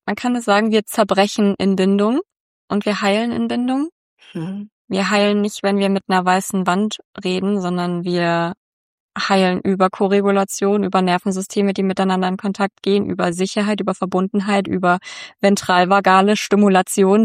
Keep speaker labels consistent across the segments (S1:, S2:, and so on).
S1: man kann es sagen, wir zerbrechen in Bindung und wir heilen in Bindung. Wir heilen nicht, wenn wir mit einer weißen Wand reden, sondern wir heilen über Koregulation, über Nervensysteme, die miteinander in Kontakt gehen, über Sicherheit, über Verbundenheit, über ventralvagale Stimulation.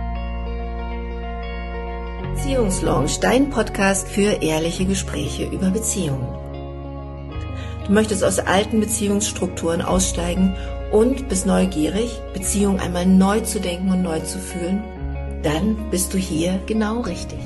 S2: Beziehungslaunch, dein Podcast für ehrliche Gespräche über Beziehungen. Du möchtest aus alten Beziehungsstrukturen aussteigen und bist neugierig, Beziehungen einmal neu zu denken und neu zu fühlen? Dann bist du hier genau richtig.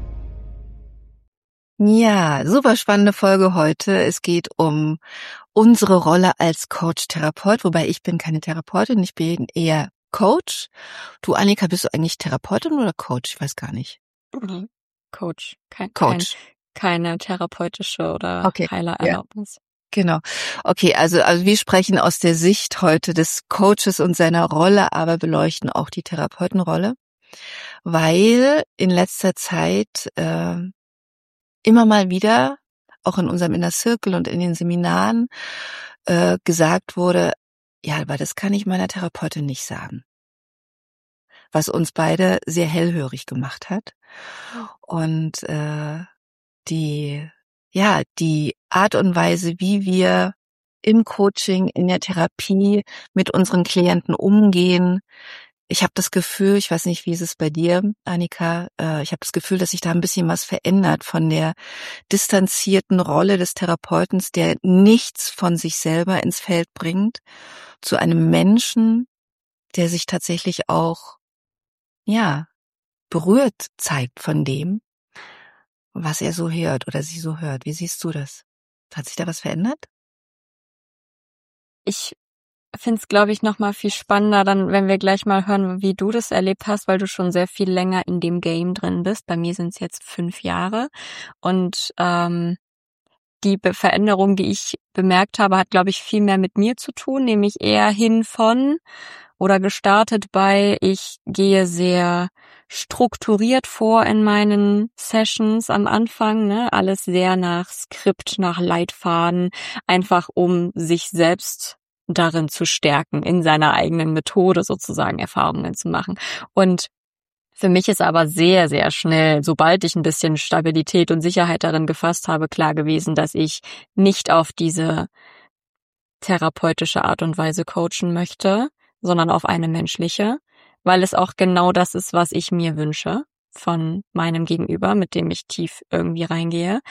S3: Ja, super spannende Folge heute. Es geht um unsere Rolle als Coach-Therapeut, wobei ich bin keine Therapeutin, ich bin eher Coach. Du, Annika, bist du eigentlich Therapeutin oder Coach? Ich weiß gar nicht.
S1: Coach,
S3: Coach.
S1: keine therapeutische oder Heilererlaubnis.
S3: Ja. Genau. Okay, also wir sprechen aus der Sicht heute des Coaches und seiner Rolle, aber beleuchten auch die Therapeutenrolle, weil in letzter Zeit immer mal wieder, auch in unserem Inner Circle und in den Seminaren, gesagt wurde, ja, aber das kann ich meiner Therapeutin nicht sagen. Was uns beide sehr hellhörig gemacht hat. Und die Art und Weise, wie wir im Coaching, in der Therapie mit unseren Klienten umgehen. Ich habe das Gefühl, ich weiß nicht, wie ist es bei dir, Annika, ich habe das Gefühl, dass sich da ein bisschen was verändert von der distanzierten Rolle des Therapeuten, der nichts von sich selber ins Feld bringt, zu einem Menschen, der sich tatsächlich auch, berührt zeigt von dem, was er so hört oder sie so hört. Wie siehst du das? Hat sich da was verändert?
S1: Ich finde es, glaube ich, noch mal viel spannender, dann, wenn wir gleich mal hören, wie du das erlebt hast, weil du schon sehr viel länger in dem Game drin bist. Bei mir sind es jetzt 5 Jahre und die Veränderung, die ich bemerkt habe, hat, glaube ich, viel mehr mit mir zu tun, nämlich eher hin von oder gestartet bei, ich gehe sehr strukturiert vor in meinen Sessions am Anfang, ne? Alles sehr nach Skript, nach Leitfaden, einfach um sich selbst darin zu stärken, in seiner eigenen Methode sozusagen Erfahrungen zu machen. Und für mich ist aber sehr, sehr schnell, sobald ich ein bisschen Stabilität und Sicherheit darin gefasst habe, klar gewesen, dass ich nicht auf diese therapeutische Art und Weise coachen möchte, sondern auf eine menschliche, weil es auch genau das ist, was ich mir wünsche von meinem Gegenüber, mit dem ich tief irgendwie reingehe.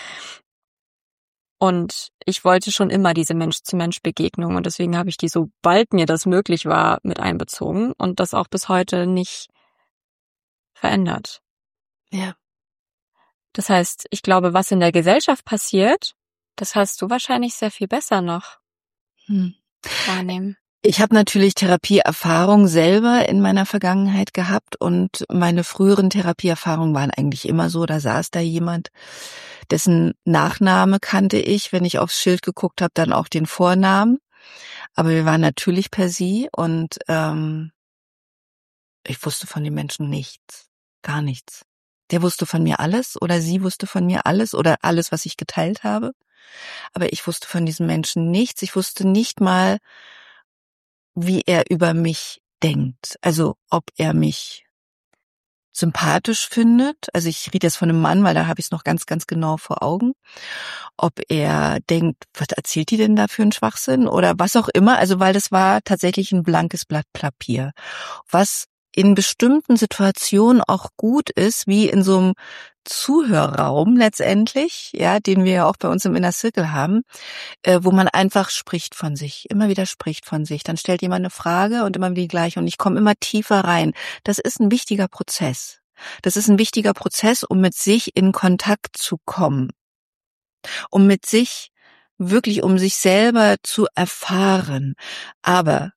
S1: Und ich wollte schon immer diese Mensch-zu-Mensch-Begegnung und deswegen habe ich die, sobald mir das möglich war, mit einbezogen und das auch bis heute nicht verändert.
S3: Ja.
S1: Das heißt, ich glaube, was in der Gesellschaft passiert, das hast du wahrscheinlich sehr viel besser noch wahrnehmen.
S3: Ich habe natürlich Therapieerfahrung selber in meiner Vergangenheit gehabt und meine früheren Therapieerfahrungen waren eigentlich immer so, da saß da jemand, dessen Nachname kannte ich, wenn ich aufs Schild geguckt habe, dann auch den Vornamen, aber wir waren natürlich per Sie und ich wusste von dem Menschen nichts, gar nichts. Der wusste von mir alles oder sie wusste von mir alles oder alles, was ich geteilt habe, aber ich wusste von diesem Menschen nichts, ich wusste nicht mal, wie er über mich denkt. Also ob er mich sympathisch findet. Also ich rede jetzt von einem Mann, weil da habe ich es noch ganz, ganz genau vor Augen. Ob er denkt, was erzählt die denn da für einen Schwachsinn oder was auch immer. Also weil das war tatsächlich ein blankes Blatt Papier. Was in bestimmten Situationen auch gut ist, wie in so einem Zuhörraum letztendlich, ja, den wir ja auch bei uns im Inner Circle haben, wo man einfach spricht von sich, immer wieder spricht von sich. Dann stellt jemand eine Frage und immer wieder die gleiche und ich komme immer tiefer rein. Das ist ein wichtiger Prozess. Das ist ein wichtiger Prozess, um mit sich in Kontakt zu kommen, um mit sich wirklich, um sich selber zu erfahren. Aber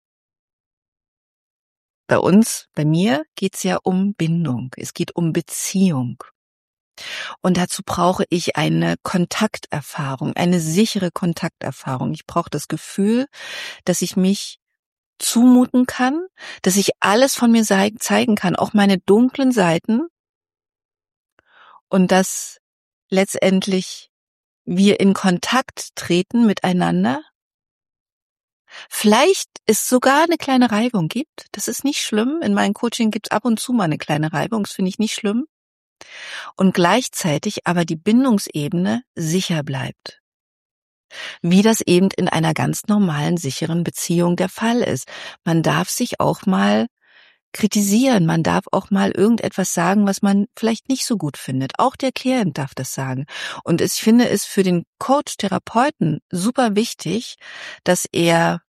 S3: bei mir geht's ja um Bindung. Es geht um Beziehung. Und dazu brauche ich eine Kontakterfahrung, eine sichere Kontakterfahrung. Ich brauche das Gefühl, dass ich mich zumuten kann, dass ich alles von mir zeigen kann, auch meine dunklen Seiten. Und dass letztendlich wir in Kontakt treten miteinander Vielleicht es sogar eine kleine Reibung gibt. Das ist nicht schlimm. In meinem Coaching gibt es ab und zu mal eine kleine Reibung. Das finde ich nicht schlimm. Und gleichzeitig aber die Bindungsebene sicher bleibt. Wie das eben in einer ganz normalen, sicheren Beziehung der Fall ist. Man darf sich auch mal kritisieren, man darf auch mal irgendetwas sagen, was man vielleicht nicht so gut findet. Auch der Klient darf das sagen. Und ich finde es für den Coach, Therapeuten super wichtig, dass er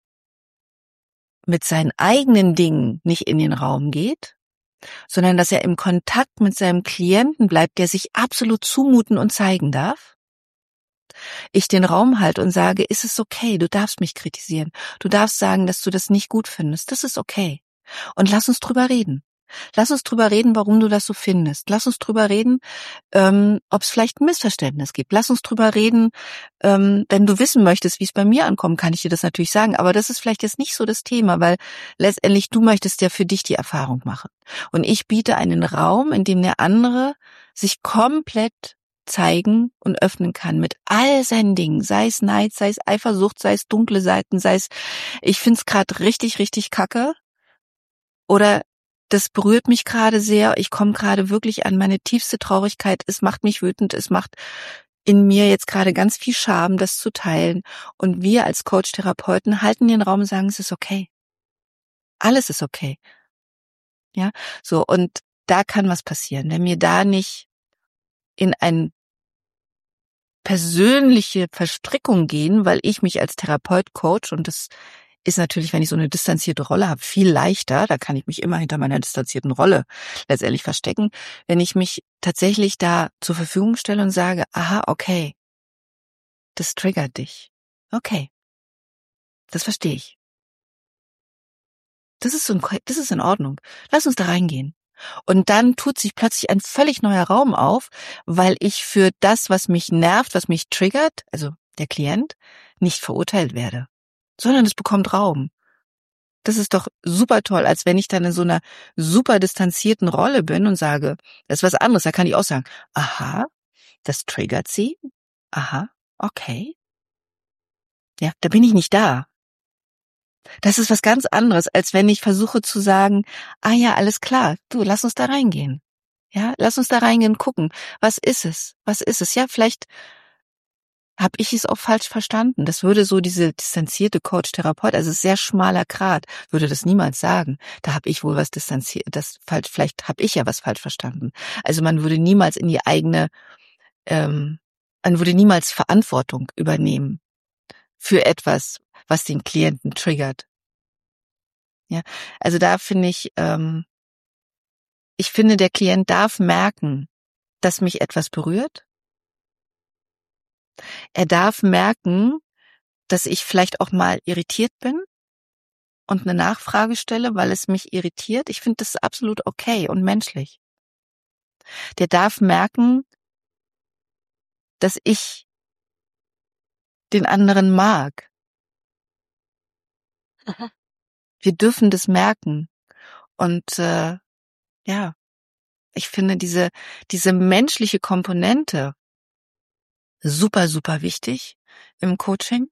S3: mit seinen eigenen Dingen nicht in den Raum geht, sondern dass er im Kontakt mit seinem Klienten bleibt, der sich absolut zumuten und zeigen darf. Ich den Raum halte und sage, ist es okay, du darfst mich kritisieren. Du darfst sagen, dass du das nicht gut findest. Das ist okay. Und lass uns drüber reden. Lass uns drüber reden, warum du das so findest. Lass uns drüber reden, ob es vielleicht ein Missverständnis gibt. Lass uns drüber reden, wenn du wissen möchtest, wie es bei mir ankommt, kann ich dir das natürlich sagen. Aber das ist vielleicht jetzt nicht so das Thema, weil letztendlich du möchtest ja für dich die Erfahrung machen. Und ich biete einen Raum, in dem der andere sich komplett zeigen und öffnen kann mit all seinen Dingen, sei es Neid, sei es Eifersucht, sei es dunkle Seiten, sei es, ich find's gerade richtig, richtig kacke oder das berührt mich gerade sehr, ich komme gerade wirklich an meine tiefste Traurigkeit, es macht mich wütend, es macht in mir jetzt gerade ganz viel Scham, das zu teilen und wir als Coach-Therapeuten halten den Raum und sagen, es ist okay. Alles ist okay. Ja, so und da kann was passieren, wenn wir da nicht in eine persönliche Verstrickung gehen, weil ich mich als Therapeut coach und das ist natürlich, wenn ich so eine distanzierte Rolle habe, viel leichter, da kann ich mich immer hinter meiner distanzierten Rolle letztendlich verstecken, wenn ich mich tatsächlich da zur Verfügung stelle und sage, aha, okay, das triggert dich. Okay, das verstehe ich. Das ist in Ordnung. Lass uns da reingehen. Und dann tut sich plötzlich ein völlig neuer Raum auf, weil ich für das, was mich nervt, was mich triggert, also der Klient, nicht verurteilt werde, sondern es bekommt Raum. Das ist doch super toll, als wenn ich dann in so einer super distanzierten Rolle bin und sage, das ist was anderes, da kann ich auch sagen, aha, das triggert sie, aha, okay. Ja, da bin ich nicht da. Das ist was ganz anderes, als wenn ich versuche zu sagen, ah ja, alles klar, du, lass uns da reingehen. Ja, lass uns da reingehen und gucken, was ist es? Was ist es? Ja, vielleicht habe ich es auch falsch verstanden. Das würde so diese distanzierte Coach-Therapeut, also sehr schmaler Grat, würde das niemals sagen. Da habe ich wohl was distanziert, das falsch, vielleicht habe ich ja was falsch verstanden. Also man würde niemals in die eigene, man würde niemals Verantwortung übernehmen für etwas, was den Klienten triggert. Ja, also da finde ich finde, der Klient darf merken, dass mich etwas berührt. Er darf merken, dass ich vielleicht auch mal irritiert bin und eine Nachfrage stelle, weil es mich irritiert. Ich finde das absolut okay und menschlich. Der darf merken, dass ich den anderen mag.
S1: Aha.
S3: Wir dürfen das merken. Und ja, ich finde diese menschliche Komponente super, super wichtig im Coaching.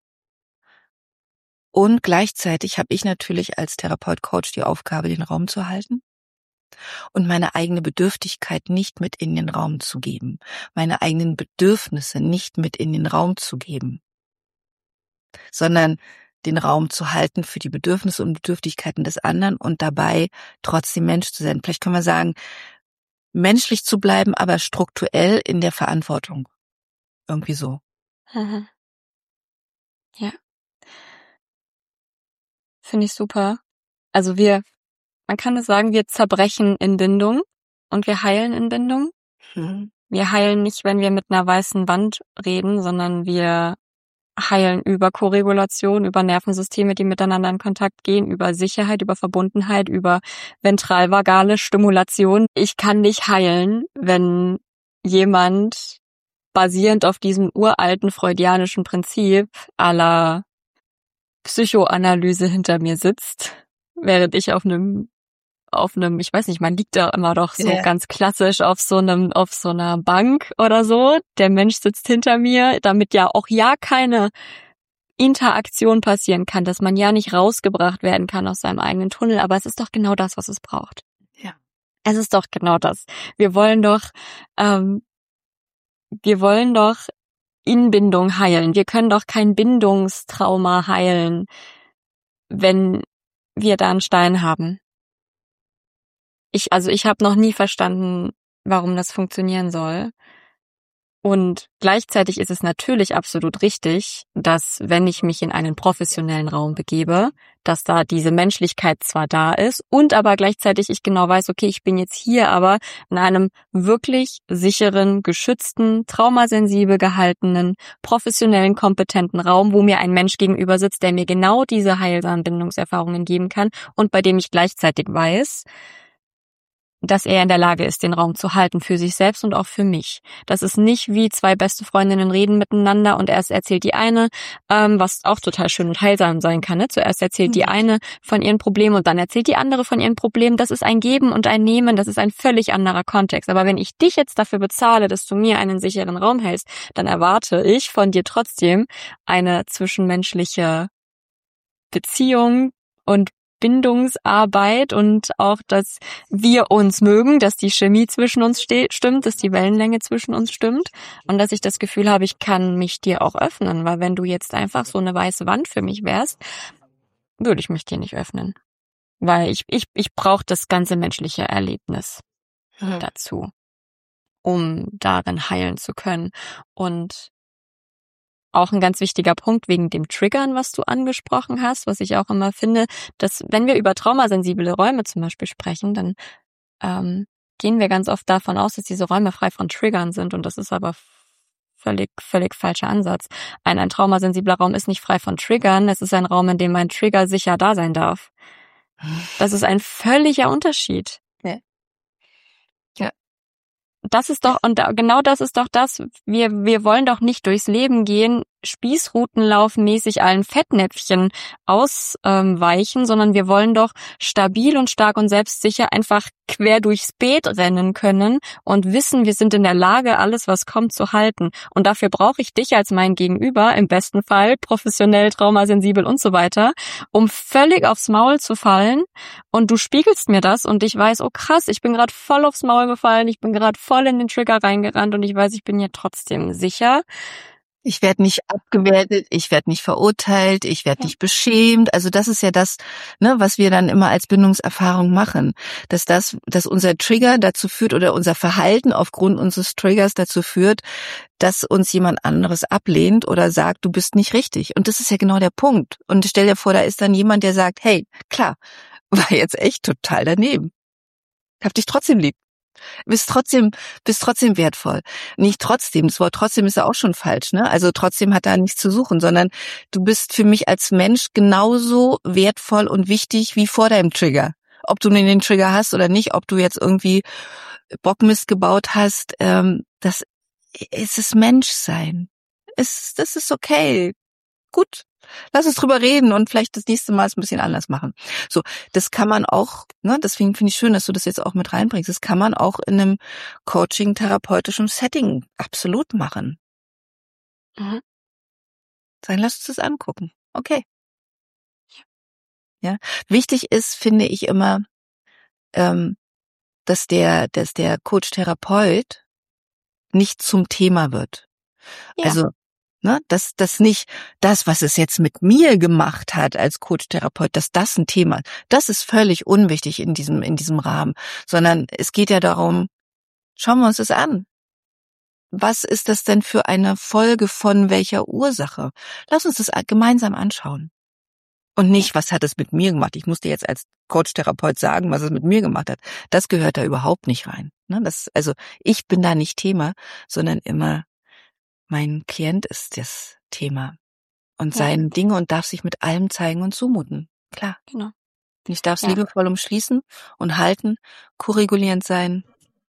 S3: Und gleichzeitig habe ich natürlich als Therapeut-Coach die Aufgabe, den Raum zu halten und meine eigene Bedürftigkeit nicht mit in den Raum zu geben, meine eigenen Bedürfnisse nicht mit in den Raum zu geben, sondern den Raum zu halten für die Bedürfnisse und Bedürftigkeiten des anderen und dabei trotzdem Mensch zu sein. Vielleicht können wir sagen, menschlich zu bleiben, aber strukturell in der Verantwortung. Irgendwie so.
S1: Aha. Ja, finde ich super. Also man kann es sagen, wir zerbrechen in Bindung und wir heilen in Bindung. Wir heilen nicht, wenn wir mit einer weißen Wand reden, sondern wir heilen über Koregulation, über Nervensysteme, die miteinander in Kontakt gehen, über Sicherheit, über Verbundenheit, über ventralvagale Stimulation. Ich kann nicht heilen, wenn jemand basierend auf diesem uralten freudianischen Prinzip à la Psychoanalyse hinter mir sitzt, während ich auf einem, ich weiß nicht, man liegt da immer doch so ganz klassisch auf so einer Bank oder so. Der Mensch sitzt hinter mir, damit ja auch keine Interaktion passieren kann, dass man ja nicht rausgebracht werden kann aus seinem eigenen Tunnel, aber es ist doch genau das, was es braucht.
S3: Ja.
S1: Es ist doch genau das. Wir wollen doch Inbindung heilen. Wir können doch kein Bindungstrauma heilen, wenn wir da einen Stein haben. Ich habe noch nie verstanden, warum das funktionieren soll. Und gleichzeitig ist es natürlich absolut richtig, dass wenn ich mich in einen professionellen Raum begebe, dass da diese Menschlichkeit zwar da ist und aber gleichzeitig ich genau weiß, okay, ich bin jetzt hier aber in einem wirklich sicheren, geschützten, traumasensibel gehaltenen, professionellen, kompetenten Raum, wo mir ein Mensch gegenüber sitzt, der mir genau diese heilsamen Bindungserfahrungen geben kann und bei dem ich gleichzeitig weiß, dass er in der Lage ist, den Raum zu halten für sich selbst und auch für mich. Das ist nicht wie zwei beste Freundinnen reden miteinander und erst erzählt die eine, was auch total schön und heilsam sein kann. Ne? Zuerst erzählt die eine von ihren Problemen und dann erzählt die andere von ihren Problemen. Das ist ein Geben und ein Nehmen, das ist ein völlig anderer Kontext. Aber wenn ich dich jetzt dafür bezahle, dass du mir einen sicheren Raum hältst, dann erwarte ich von dir trotzdem eine zwischenmenschliche Beziehung und Bindungsarbeit und auch, dass wir uns mögen, dass die Chemie zwischen uns stimmt, dass die Wellenlänge zwischen uns stimmt und dass ich das Gefühl habe, ich kann mich dir auch öffnen, weil wenn du jetzt einfach so eine weiße Wand für mich wärst, würde ich mich dir nicht öffnen, weil ich brauche das ganze menschliche Erlebnis dazu, um darin heilen zu können. Und auch ein ganz wichtiger Punkt wegen dem Triggern, was du angesprochen hast, was ich auch immer finde, dass wenn wir über traumasensible Räume zum Beispiel sprechen, dann gehen wir ganz oft davon aus, dass diese Räume frei von Triggern sind und das ist aber völlig falscher Ansatz. Ein traumasensibler Raum ist nicht frei von Triggern, es ist ein Raum, in dem mein Trigger sicher da sein darf. Das ist ein völliger Unterschied.
S3: Ja.
S1: Das ist doch, und genau das ist doch das, wir wollen doch nicht durchs Leben gehen, Spießrutenlaufmäßig allen Fettnäpfchen ausweichen, sondern wir wollen doch stabil und stark und selbstsicher einfach quer durchs Beet rennen können und wissen, wir sind in der Lage, alles, was kommt, zu halten. Und dafür brauche ich dich als mein Gegenüber, im besten Fall professionell, traumasensibel und so weiter, um völlig aufs Maul zu fallen. Und du spiegelst mir das und ich weiß, oh krass, ich bin gerade voll aufs Maul gefallen, ich bin gerade voll in den Trigger reingerannt und ich weiß, ich bin hier trotzdem sicher.
S3: Ich werde nicht abgewertet, ich werde nicht verurteilt, ich werde nicht beschämt. Also das ist ja das, ne, was wir dann immer als Bindungserfahrung machen, dass unser Trigger dazu führt oder unser Verhalten aufgrund unseres Triggers dazu führt, dass uns jemand anderes ablehnt oder sagt, du bist nicht richtig. Und das ist ja genau der Punkt. Und stell dir vor, da ist dann jemand, der sagt, hey, klar, war jetzt echt total daneben. Hab dich trotzdem lieb. Bist trotzdem wertvoll. Nicht trotzdem, das Wort trotzdem ist ja auch schon falsch, ne? Also trotzdem hat da nichts zu suchen, sondern du bist für mich als Mensch genauso wertvoll und wichtig wie vor deinem Trigger. Ob du den Trigger hast oder nicht, ob du jetzt irgendwie Bockmist gebaut hast, das ist das Menschsein. Das ist okay. Gut. Lass uns drüber reden und vielleicht das nächste Mal es ein bisschen anders machen. So, das kann man auch, ne, deswegen finde ich schön, dass du das jetzt auch mit reinbringst. Das kann man auch in einem Coaching-therapeutischen Setting absolut machen. Sagen, lass uns das angucken. Okay. Ja. Wichtig ist, finde ich immer, dass der Coach-Therapeut nicht zum Thema wird.
S1: Ja.
S3: Also, ne, dass das nicht das, was es jetzt mit mir gemacht hat als Coach-Therapeut, dass das ein Thema ist. Das ist völlig unwichtig in diesem Rahmen, sondern es geht ja darum, schauen wir uns das an. Was ist das denn für eine Folge von welcher Ursache? Lass uns das gemeinsam anschauen. Und nicht, was hat es mit mir gemacht? Ich muss dir jetzt als Coach-Therapeut sagen, was es mit mir gemacht hat. Das gehört da überhaupt nicht rein. Also ich bin da nicht Thema, sondern immer mein Klient ist das Thema und seine Dinge und darf sich mit allem zeigen und zumuten. Klar.
S1: Genau.
S3: Ich darf es liebevoll umschließen und halten, koregulierend sein.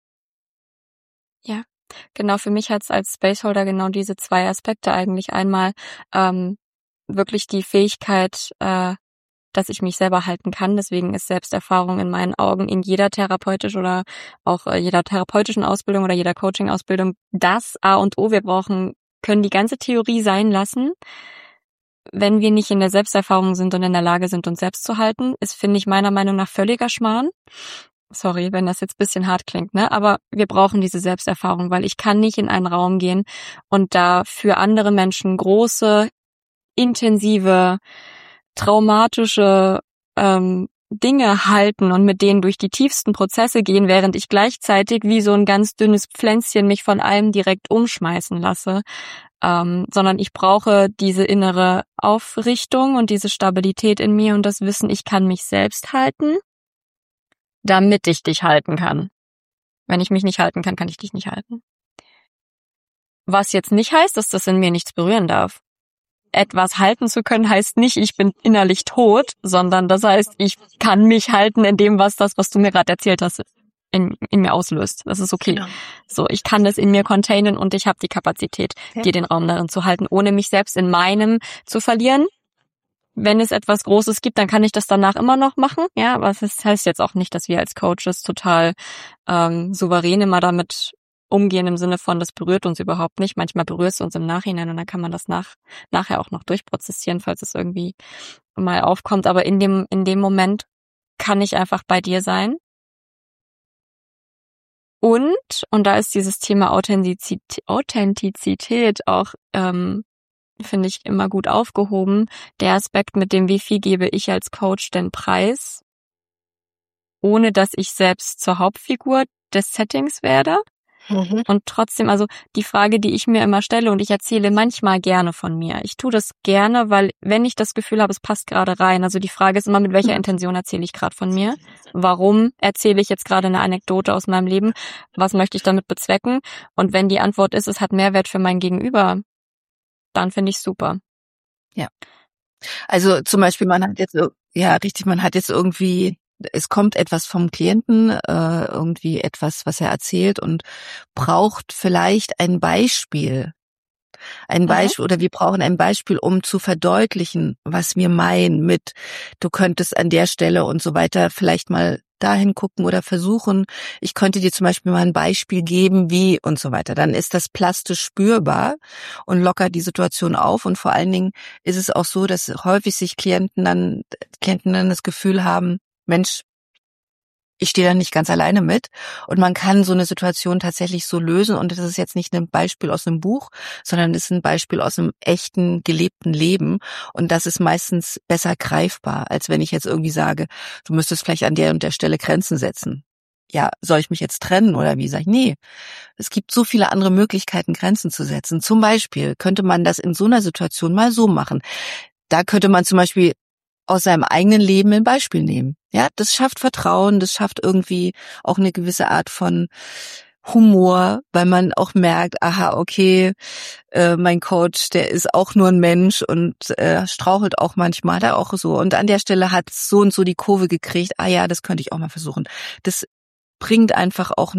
S1: Ja, genau. Für mich hat es als Spaceholder genau diese zwei Aspekte eigentlich. Einmal wirklich die Fähigkeit, dass ich mich selber halten kann. Deswegen ist Selbsterfahrung in meinen Augen in jeder therapeutischen oder auch jeder therapeutischen Ausbildung oder jeder Coaching-Ausbildung das A und O. Wir können die ganze Theorie sein lassen. wenn wir nicht in der Selbsterfahrung sind und in der Lage sind, uns selbst zu halten, ist, finde ich, meiner Meinung nach völliger Schmarrn. Sorry, wenn das jetzt ein bisschen hart klingt, ne? Aber wir brauchen diese Selbsterfahrung, weil ich kann nicht in einen Raum gehen und da für andere Menschen große, intensive, traumatische Dinge halten und mit denen durch die tiefsten Prozesse gehen, während ich gleichzeitig wie so ein ganz dünnes Pflänzchen mich von allem direkt umschmeißen lasse. Sondern ich brauche diese innere Aufrichtung und diese Stabilität in mir und das Wissen, ich kann mich selbst halten, damit ich dich halten kann. Wenn ich mich nicht halten kann, kann ich dich nicht halten. Was jetzt nicht heißt, dass das in mir nichts berühren darf. Etwas halten zu können, heißt nicht, ich bin innerlich tot, sondern das heißt, ich kann mich halten in dem, was du mir gerade erzählt hast, in mir auslöst. Das ist okay. Genau. So, ich kann das in mir containen und ich habe die Kapazität, dir den Raum darin zu halten, ohne mich selbst in meinem zu verlieren. Wenn es etwas Großes gibt, dann kann ich das danach immer noch machen. Ja, aber das heißt jetzt auch nicht, dass wir als Coaches total souverän immer damit umgehen im Sinne von, das berührt uns überhaupt nicht. Manchmal berührt es uns im Nachhinein und dann kann man das nachher auch noch durchprozessieren, falls es irgendwie mal aufkommt. Aber in dem Moment kann ich einfach bei dir sein. Und da ist dieses Thema Authentizität auch, finde ich, immer gut aufgehoben. Der Aspekt mit dem, wie viel gebe ich als Coach denn preis, ohne dass ich selbst zur Hauptfigur des Settings werde. Mhm. Und trotzdem, also die Frage, die ich mir immer stelle, und ich erzähle manchmal gerne von mir. Ich tue das gerne, weil wenn ich das Gefühl habe, es passt gerade rein. Also die Frage ist immer, mit welcher Intention erzähle ich gerade von mir? Warum erzähle ich jetzt gerade eine Anekdote aus meinem Leben? Was möchte ich damit bezwecken? Und wenn die Antwort ist, es hat Mehrwert für mein Gegenüber, dann finde ich super.
S3: Ja. Also zum Beispiel, man hat jetzt irgendwie, es kommt etwas vom Klienten, irgendwie etwas, was er erzählt und braucht vielleicht ein Beispiel. Oder wir brauchen ein Beispiel, um zu verdeutlichen, was wir meinen mit, du könntest an der Stelle und so weiter vielleicht mal dahin gucken oder versuchen, ich könnte dir zum Beispiel mal ein Beispiel geben, wie und so weiter. Dann ist das plastisch spürbar und lockert die Situation auf und vor allen Dingen ist es auch so, dass häufig sich Klienten dann das Gefühl haben, Mensch, ich stehe da nicht ganz alleine mit und man kann so eine Situation tatsächlich so lösen und das ist jetzt nicht ein Beispiel aus einem Buch, sondern es ist ein Beispiel aus einem echten, gelebten Leben und das ist meistens besser greifbar, als wenn ich jetzt irgendwie sage, du müsstest vielleicht an der und der Stelle Grenzen setzen. Ja, soll ich mich jetzt trennen oder wie? Sag ich, nee. Es gibt so viele andere Möglichkeiten, Grenzen zu setzen. Zum Beispiel könnte man das in so einer Situation mal so machen. Da könnte man zum Beispiel aus seinem eigenen Leben ein Beispiel nehmen. Ja, das schafft Vertrauen, das schafft irgendwie auch eine gewisse Art von Humor, weil man auch merkt, aha, okay, mein Coach, der ist auch nur ein Mensch und strauchelt auch manchmal da auch so. Und an der Stelle hat so und so die Kurve gekriegt, ja, das könnte ich auch mal versuchen. Das bringt einfach auch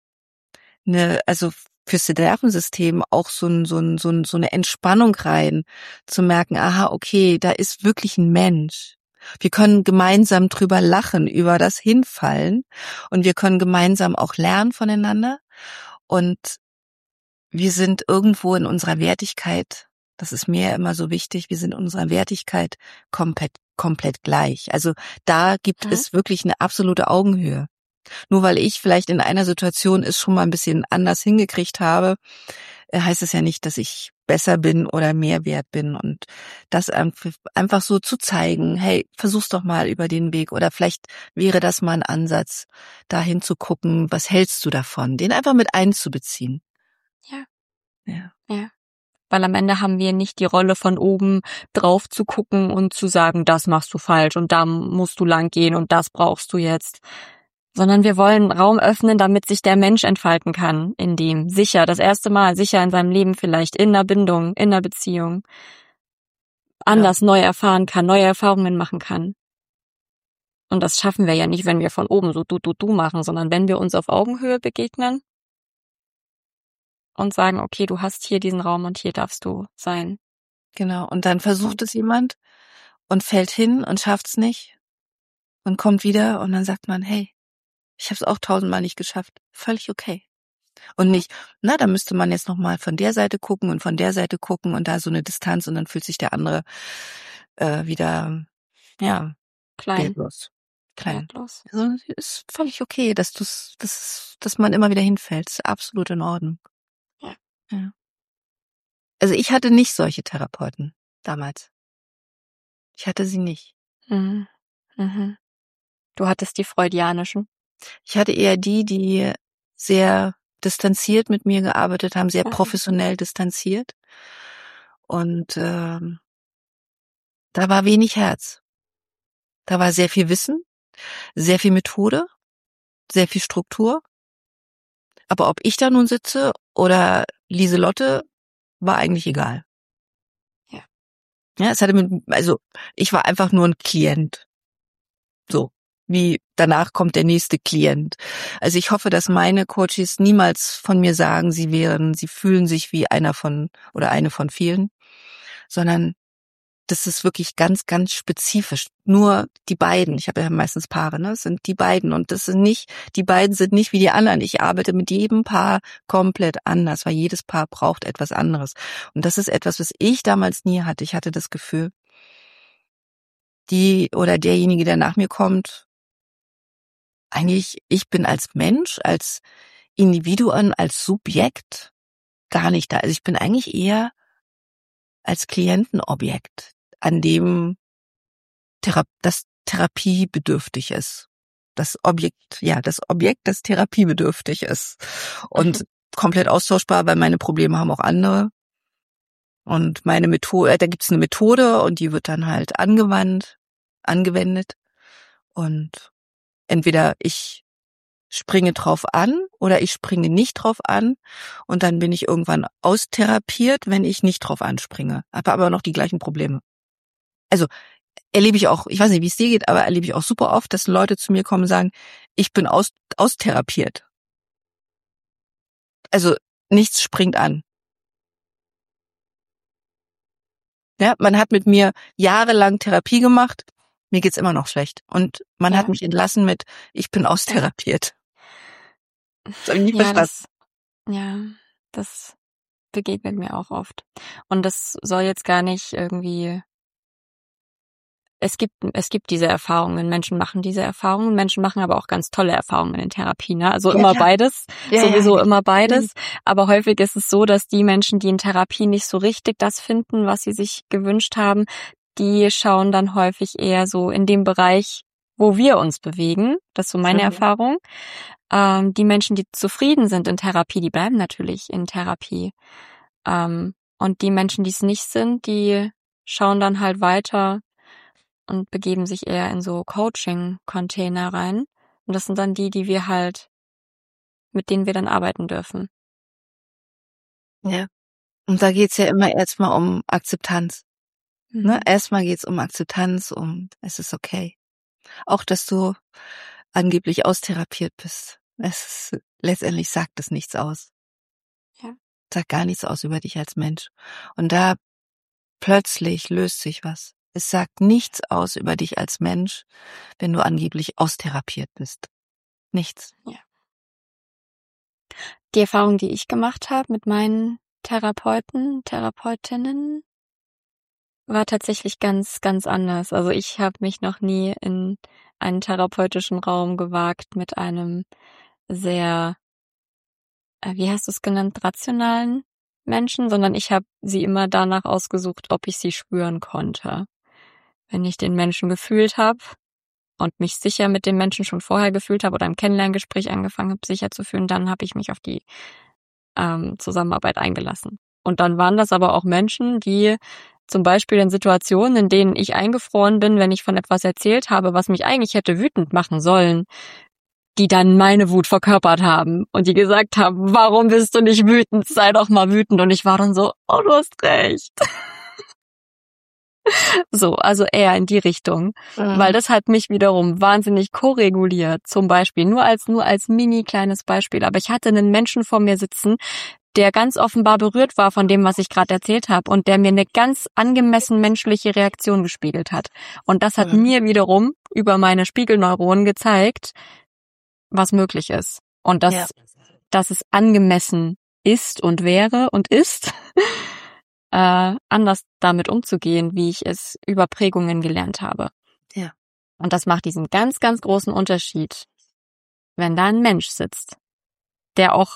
S3: also fürs Nervensystem auch so eine Entspannung rein, zu merken, aha, okay, da ist wirklich ein Mensch. Wir können gemeinsam drüber lachen, über das Hinfallen und wir können gemeinsam auch lernen voneinander und wir sind irgendwo in unserer Wertigkeit, das ist mir immer so wichtig, wir sind in unserer Wertigkeit komplett gleich. Also da gibt es wirklich eine absolute Augenhöhe. Nur weil ich vielleicht in einer Situation es schon mal ein bisschen anders hingekriegt habe, heißt es ja nicht, dass ich besser bin oder mehr wert bin. Und das einfach so zu zeigen, hey, versuch's doch mal über den Weg. Oder vielleicht wäre das mal ein Ansatz, dahin zu gucken, was hältst du davon? Den einfach mit einzubeziehen.
S1: Ja. Weil am Ende haben wir nicht die Rolle von oben drauf zu gucken und zu sagen, das machst du falsch und da musst du lang gehen und das brauchst du jetzt. Sondern wir wollen Raum öffnen, damit sich der Mensch entfalten kann, in dem das erste Mal sicher in seinem Leben vielleicht, in einer Bindung, in einer Beziehung, anders neu erfahren kann, neue Erfahrungen machen kann. Und das schaffen wir ja nicht, wenn wir von oben so du machen, sondern wenn wir uns auf Augenhöhe begegnen und sagen, okay, du hast hier diesen Raum und hier darfst du sein.
S3: Genau, und dann versucht es jemand und fällt hin und schafft's nicht und kommt wieder und dann sagt man, hey, ich habe es auch 1000-mal nicht geschafft. Völlig okay. Und nicht, da müsste man jetzt nochmal von der Seite gucken und von der Seite gucken und da so eine Distanz und dann fühlt sich der andere wieder,
S1: Klein,
S3: wertlos. Klein.
S1: wertlos.
S3: Also ist völlig okay, dass man immer wieder hinfällt. Ist absolut in Ordnung. Ja. Also ich hatte nicht solche Therapeuten damals. Ich hatte sie nicht.
S1: Mhm. Mhm. Du hattest die freudianischen.
S3: Ich hatte eher die sehr distanziert mit mir gearbeitet haben, sehr
S1: Mhm.
S3: professionell distanziert. Und da war wenig Herz. Da war sehr viel Wissen, sehr viel Methode, sehr viel Struktur. Aber ob ich da nun sitze oder Lieselotte, war eigentlich egal.
S1: Ja.
S3: Ja, ich war einfach nur ein Klient. So, wie danach kommt der nächste Klient. Also ich hoffe, dass meine Coaches niemals von mir sagen, sie fühlen sich wie einer von oder eine von vielen, sondern das ist wirklich ganz, ganz spezifisch. Nur die beiden, ich habe ja meistens Paare, es sind die beiden und die beiden sind nicht wie die anderen. Ich arbeite mit jedem Paar komplett anders, weil jedes Paar braucht etwas anderes. Und das ist etwas, was ich damals nie hatte. Ich hatte das Gefühl, die oder derjenige, der nach mir kommt, eigentlich, ich bin als Mensch, als Individuum, als Subjekt gar nicht da. Also ich bin eigentlich eher als Klientenobjekt, an dem das therapiebedürftig ist. Das Objekt, das therapiebedürftig ist. Und komplett austauschbar, weil meine Probleme haben auch andere. Und meine Methode, da gibt's eine Methode und die wird dann halt angewendet. Und entweder ich springe drauf an oder ich springe nicht drauf an und dann bin ich irgendwann austherapiert, wenn ich nicht drauf anspringe. Habe aber noch die gleichen Probleme. Also erlebe ich auch, ich weiß nicht, wie es dir geht, aber erlebe ich auch super oft, dass Leute zu mir kommen und sagen, ich bin austherapiert. Also nichts springt an. Ja, man hat mit mir jahrelang Therapie gemacht, mir geht's immer noch schlecht. Und man hat mich entlassen mit, ich bin austherapiert. Das habe ich nie verstanden.
S1: Das begegnet mir auch oft. Und das soll jetzt gar nicht irgendwie. Es gibt diese Erfahrungen, Menschen machen diese Erfahrungen, Menschen machen aber auch ganz tolle Erfahrungen in Therapie, ne? Also immer beides, immer beides. Aber häufig ist es so, dass die Menschen, die in Therapie nicht so richtig das finden, was sie sich gewünscht haben, die schauen dann häufig eher so in dem Bereich, wo wir uns bewegen. Das ist so meine Erfahrung. Die Menschen, die zufrieden sind in Therapie, die bleiben natürlich in Therapie. Und die Menschen, die es nicht sind, die schauen dann halt weiter und begeben sich eher in so Coaching-Container rein. Und das sind dann die wir halt, mit denen wir dann arbeiten dürfen.
S3: Ja. Und da geht's ja immer erstmal um Akzeptanz. Ne? Erstmal geht's um Akzeptanz und es ist okay. Auch, dass du angeblich austherapiert bist. Letztendlich sagt es nichts aus.
S1: Ja.
S3: Sagt gar nichts aus über dich als Mensch. Und da plötzlich löst sich was. Es sagt nichts aus über dich als Mensch, wenn du angeblich austherapiert bist. Nichts.
S1: Ja. Die Erfahrung, die ich gemacht habe mit meinen Therapeutinnen, war tatsächlich ganz, ganz anders. Also ich habe mich noch nie in einen therapeutischen Raum gewagt mit einem sehr, wie hast du es genannt, rationalen Menschen, sondern ich habe sie immer danach ausgesucht, ob ich sie spüren konnte. Wenn ich den Menschen gefühlt habe und mich sicher mit dem Menschen schon vorher gefühlt habe oder im Kennenlerngespräch angefangen habe, sicher zu fühlen, dann habe ich mich auf die Zusammenarbeit eingelassen. Und dann waren das aber auch Menschen, die zum Beispiel in Situationen, in denen ich eingefroren bin, wenn ich von etwas erzählt habe, was mich eigentlich hätte wütend machen sollen, die dann meine Wut verkörpert haben und die gesagt haben, warum bist du nicht wütend? Sei doch mal wütend. Und ich war dann so, oh, du hast recht. So, also eher in die Richtung. Weil das hat mich wiederum wahnsinnig koreguliert, zum Beispiel. Nur als mini kleines Beispiel. Aber ich hatte einen Menschen vor mir sitzen, der ganz offenbar berührt war von dem, was ich gerade erzählt habe und der mir eine ganz angemessen menschliche Reaktion gespiegelt hat. Und das hat mir wiederum über meine Spiegelneuronen gezeigt, was möglich ist. Und das dass es angemessen ist und wäre und ist, anders damit umzugehen, wie ich es über Prägungen gelernt habe.
S3: Ja.
S1: Und das macht diesen ganz, ganz großen Unterschied, wenn da ein Mensch sitzt, der auch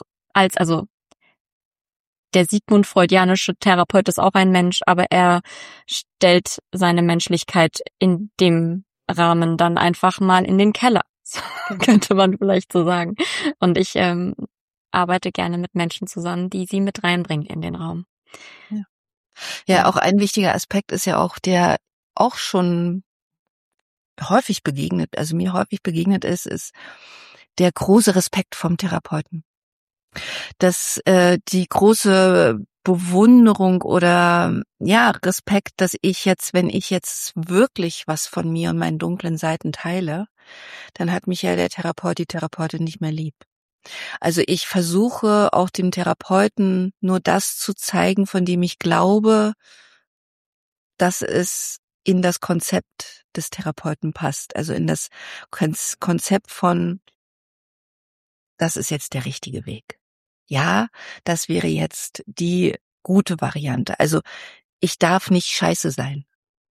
S1: der Sigmund freudianische Therapeut ist auch ein Mensch, aber er stellt seine Menschlichkeit in dem Rahmen dann einfach mal in den Keller, könnte man vielleicht so sagen. Und ich arbeite gerne mit Menschen zusammen, die sie mit reinbringen in den Raum.
S3: Ja, auch ein wichtiger Aspekt ist ja auch, der auch schon häufig begegnet, also mir häufig begegnet ist der große Respekt vom Therapeuten. Dass die große Bewunderung oder ja, Respekt, dass wenn ich jetzt wirklich was von mir und meinen dunklen Seiten teile, dann hat mich ja der Therapeut, die Therapeutin nicht mehr lieb. Also ich versuche auch dem Therapeuten nur das zu zeigen, von dem ich glaube, dass es in das Konzept des Therapeuten passt. Also in das Konzept von, das ist jetzt der richtige Weg. Ja, das wäre jetzt die gute Variante. Also ich darf nicht scheiße sein.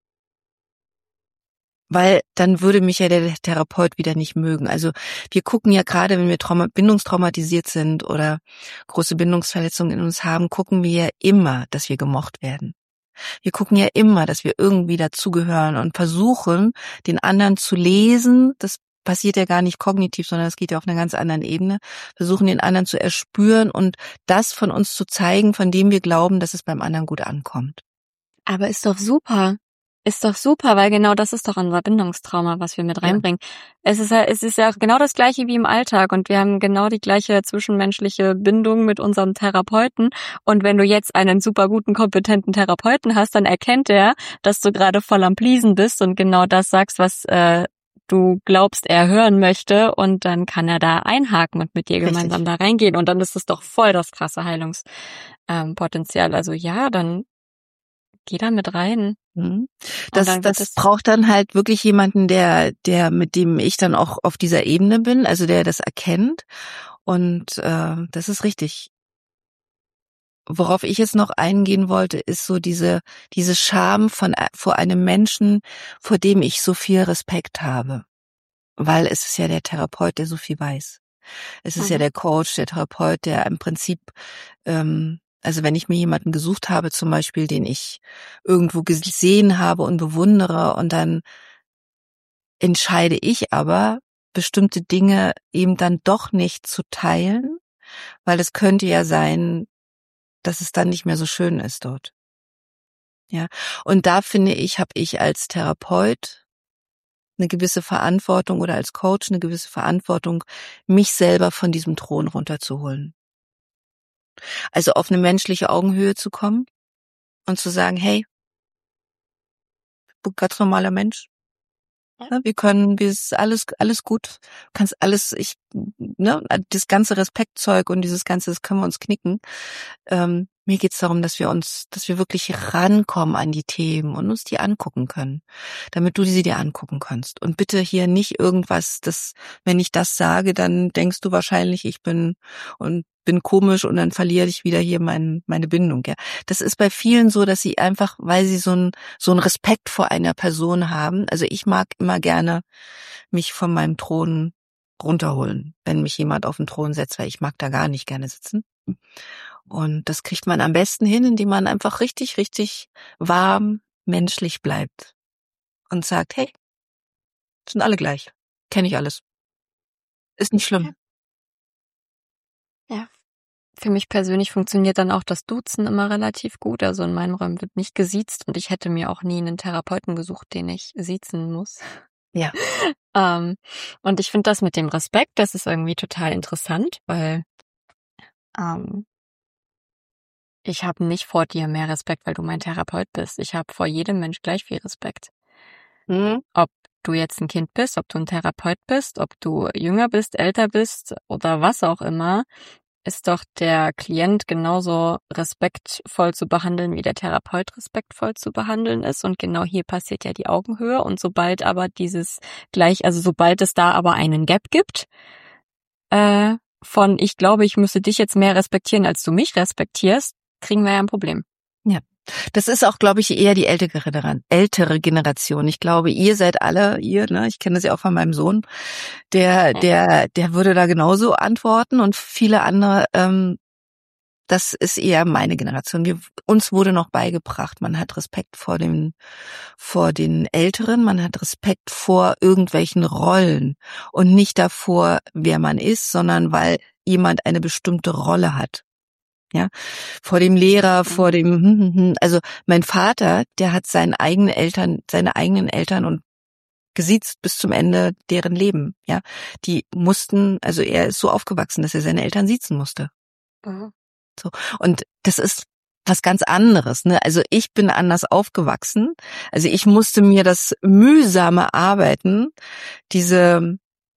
S3: Weil dann würde mich ja der Therapeut wieder nicht mögen. Also wir gucken ja gerade, wenn wir bindungstraumatisiert sind oder große Bindungsverletzungen in uns haben, gucken wir ja immer, dass wir gemocht werden. Wir gucken ja immer, dass wir irgendwie dazugehören und versuchen, den anderen zu lesen. Das passiert ja gar nicht kognitiv, sondern es geht ja auf einer ganz anderen Ebene. Versuchen, den anderen zu erspüren und das von uns zu zeigen, von dem wir glauben, dass es beim anderen gut ankommt.
S1: Aber ist doch super. Ist doch super, weil genau das ist doch unser Bindungstrauma, was wir mit reinbringen. Ja. Es ist ja genau das Gleiche wie im Alltag und wir haben genau die gleiche zwischenmenschliche Bindung mit unserem Therapeuten. Und wenn du jetzt einen super guten, kompetenten Therapeuten hast, dann erkennt er, dass du gerade voll am Pleasen bist und genau das sagst, was du glaubst, er hören möchte, und dann kann er da einhaken und mit dir gemeinsam da reingehen. Und dann ist es doch voll das krasse Heilungspotenzial. Also ja, dann geh da mit rein.
S3: Das braucht dann halt wirklich jemanden, der mit dem ich dann auch auf dieser Ebene bin, also der das erkennt. Und das ist richtig. Worauf ich jetzt noch eingehen wollte, ist so diese Scham vor einem Menschen, vor dem ich so viel Respekt habe. Weil es ist ja der Therapeut, der so viel weiß. Es ist ja der Coach, der Therapeut, der im Prinzip, also wenn ich mir jemanden gesucht habe, zum Beispiel, den ich irgendwo gesehen habe und bewundere, und dann entscheide ich aber, bestimmte Dinge eben dann doch nicht zu teilen, weil es könnte ja sein, dass es dann nicht mehr so schön ist dort. Ja, und da finde ich, habe ich als Therapeut eine gewisse Verantwortung oder als Coach eine gewisse Verantwortung, mich selber von diesem Thron runterzuholen. Also auf eine menschliche Augenhöhe zu kommen und zu sagen, hey, ganz normaler Mensch. Wir ist alles gut. Kannst alles, das ganze Respektzeug und dieses ganze, das können wir uns knicken. Mir geht's darum, dass wir wirklich rankommen an die Themen und uns die angucken können, damit du sie dir angucken kannst. Und bitte hier nicht irgendwas, wenn ich das sage, dann denkst du wahrscheinlich, ich bin komisch und dann verliere ich wieder hier meine Bindung. Ja, das ist bei vielen so, dass sie einfach, weil sie so einen Respekt vor einer Person haben. Also ich mag immer gerne mich von meinem Thron runterholen, wenn mich jemand auf den Thron setzt, weil ich mag da gar nicht gerne sitzen. Und das kriegt man am besten hin, indem man einfach richtig, richtig warm, menschlich bleibt und sagt, hey, sind alle gleich, kenne ich alles, ist nicht schlimm.
S1: Ja. Für mich persönlich funktioniert dann auch das Duzen immer relativ gut. Also in meinen Räumen wird nicht gesiezt und ich hätte mir auch nie einen Therapeuten gesucht, den ich siezen muss.
S3: Ja.
S1: Und ich finde das mit dem Respekt, das ist irgendwie total interessant, weil ich habe nicht vor dir mehr Respekt, weil du mein Therapeut bist. Ich habe vor jedem Mensch gleich viel Respekt. Ob du jetzt ein Kind bist, ob du ein Therapeut bist, ob du jünger bist, älter bist oder was auch immer, ist doch der Klient genauso respektvoll zu behandeln, wie der Therapeut respektvoll zu behandeln ist. Und genau hier passiert ja die Augenhöhe. Und sobald aber sobald es da aber einen Gap gibt, von, ich glaube, ich müsste dich jetzt mehr respektieren, als du mich respektierst, kriegen wir ja ein Problem.
S3: Ja. Das ist auch, glaube ich, eher die ältere Generation. Ich glaube, ihr seid alle, ich kenne das ja auch von meinem Sohn, der würde da genauso antworten und viele andere, das ist eher meine Generation. Uns wurde noch beigebracht, man hat Respekt vor den Älteren, man hat Respekt vor irgendwelchen Rollen und nicht davor, wer man ist, sondern weil jemand eine bestimmte Rolle hat. Ja, vor dem Lehrer, vor dem, also mein Vater, der hat seine eigenen Eltern und gesiezt bis zum Ende deren Leben, ja. Die mussten, also er ist so aufgewachsen, dass er seine Eltern siezen musste.
S1: Mhm.
S3: So. Und das ist was ganz anderes, ne? Also ich bin anders aufgewachsen. Also ich musste mir das mühsame Arbeiten, dieses,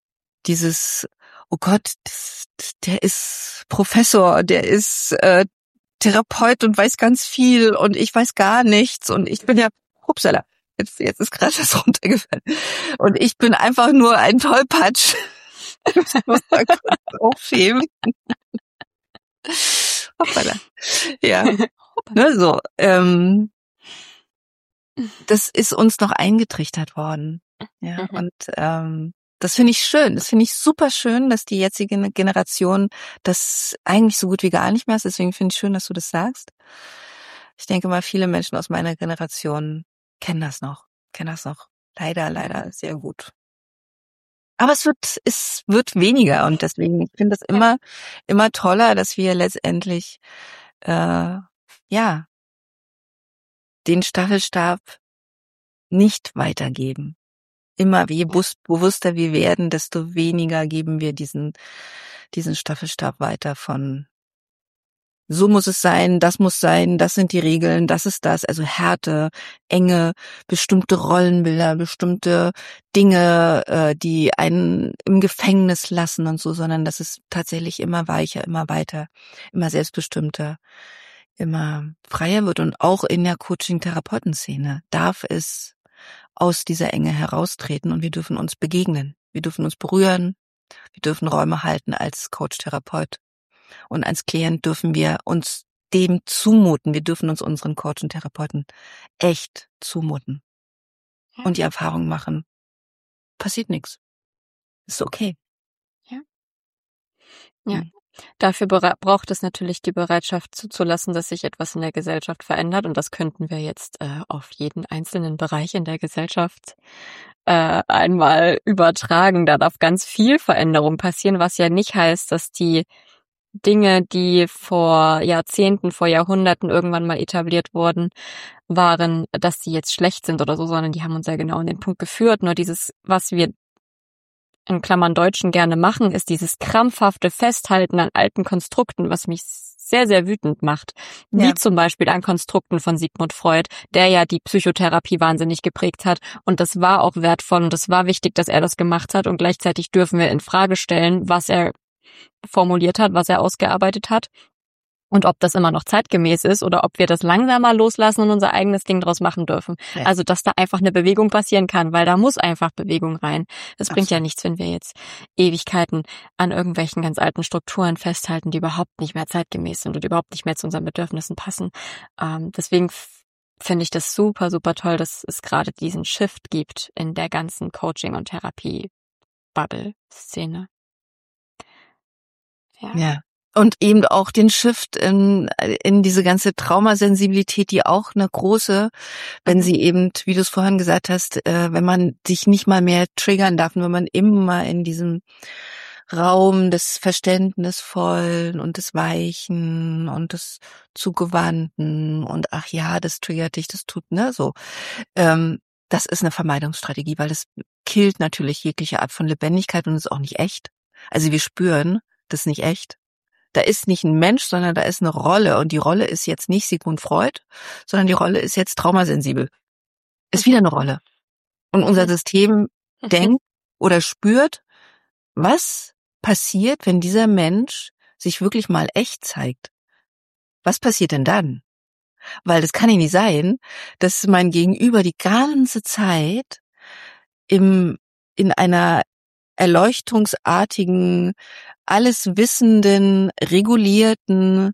S3: oh Gott, der ist Professor, der ist Therapeut und weiß ganz viel und ich weiß gar nichts und ich bin ja, upsala, jetzt ist gerade das runtergefallen und ich bin einfach nur ein Tollpatsch. Ich muss da kurz aufheben. Hoppala. Ja, ne, so. Das ist uns noch eingetrichtert worden. Ja, und das finde ich schön. Das finde ich super schön, dass die jetzige Generation das eigentlich so gut wie gar nicht mehr ist. Deswegen finde ich schön, dass du das sagst. Ich denke mal, viele Menschen aus meiner Generation kennen das noch. Leider sehr gut. Aber es wird weniger und deswegen, ich finde das immer toller, dass wir letztendlich, den Staffelstab nicht weitergeben. Immer je bewusster wir werden, desto weniger geben wir diesen Staffelstab weiter von so muss es sein, das sind die Regeln, das ist das, also Härte, Enge, bestimmte Rollenbilder, bestimmte Dinge, die einen im Gefängnis lassen und so, sondern dass es tatsächlich immer weicher, immer weiter, immer selbstbestimmter, immer freier wird und auch in der Coaching-Therapeuten-Szene darf es aus dieser Enge heraustreten und wir dürfen uns begegnen, wir dürfen uns berühren, wir dürfen Räume halten als Coach-Therapeut. Und als Klient dürfen wir uns dem zumuten. Wir dürfen uns unseren Coach und Therapeuten echt zumuten. Und die Erfahrung machen. Passiert nichts. Ist okay.
S1: Ja. Dafür braucht es natürlich die Bereitschaft zuzulassen, dass sich etwas in der Gesellschaft verändert. Und das könnten wir jetzt auf jeden einzelnen Bereich in der Gesellschaft einmal übertragen. Da darf ganz viel Veränderung passieren, was ja nicht heißt, dass die Dinge, die vor Jahrzehnten, vor Jahrhunderten irgendwann mal etabliert waren, dass die jetzt schlecht sind oder so, sondern die haben uns ja genau an den Punkt geführt. Nur dieses, was wir in Klammern Deutschen gerne machen, ist dieses krampfhafte Festhalten an alten Konstrukten, was mich sehr, sehr wütend macht. Wie zum Beispiel an Konstrukten von Sigmund Freud, der ja die Psychotherapie wahnsinnig geprägt hat. Und das war auch wertvoll und es war wichtig, dass er das gemacht hat. Und gleichzeitig dürfen wir in Frage stellen, was er formuliert hat, was er ausgearbeitet hat und ob das immer noch zeitgemäß ist oder ob wir das langsamer loslassen und unser eigenes Ding draus machen dürfen. Ja. Also, dass da einfach eine Bewegung passieren kann, weil da muss einfach Bewegung rein. Das bringt ja nichts, wenn wir jetzt Ewigkeiten an irgendwelchen ganz alten Strukturen festhalten, die überhaupt nicht mehr zeitgemäß sind und überhaupt nicht mehr zu unseren Bedürfnissen passen. Deswegen finde ich das super, super toll, dass es gerade diesen Shift gibt in der ganzen Coaching- und Therapie-Bubble-Szene.
S3: Ja. Und eben auch den Shift in diese ganze Traumasensibilität, die auch eine große, wenn sie eben, wie du es vorhin gesagt hast, wenn man sich nicht mal mehr triggern darf, wenn man immer in diesem Raum des Verständnisvollen und des Weichen und des Zugewandten und ach ja, das triggert dich, das tut, ne, so. Das ist eine Vermeidungsstrategie, weil das killt natürlich jegliche Art von Lebendigkeit und ist auch nicht echt. Also wir spüren, das ist nicht echt. Da ist nicht ein Mensch, sondern da ist eine Rolle. Und die Rolle ist jetzt nicht Sigmund Freud, sondern die Rolle ist jetzt traumasensibel. Ist wieder eine Rolle. Und unser System denkt oder spürt, was passiert, wenn dieser Mensch sich wirklich mal echt zeigt? Was passiert denn dann? Weil das kann ja nicht sein, dass mein Gegenüber die ganze Zeit in einer erleuchtungsartigen, alles wissenden, regulierten,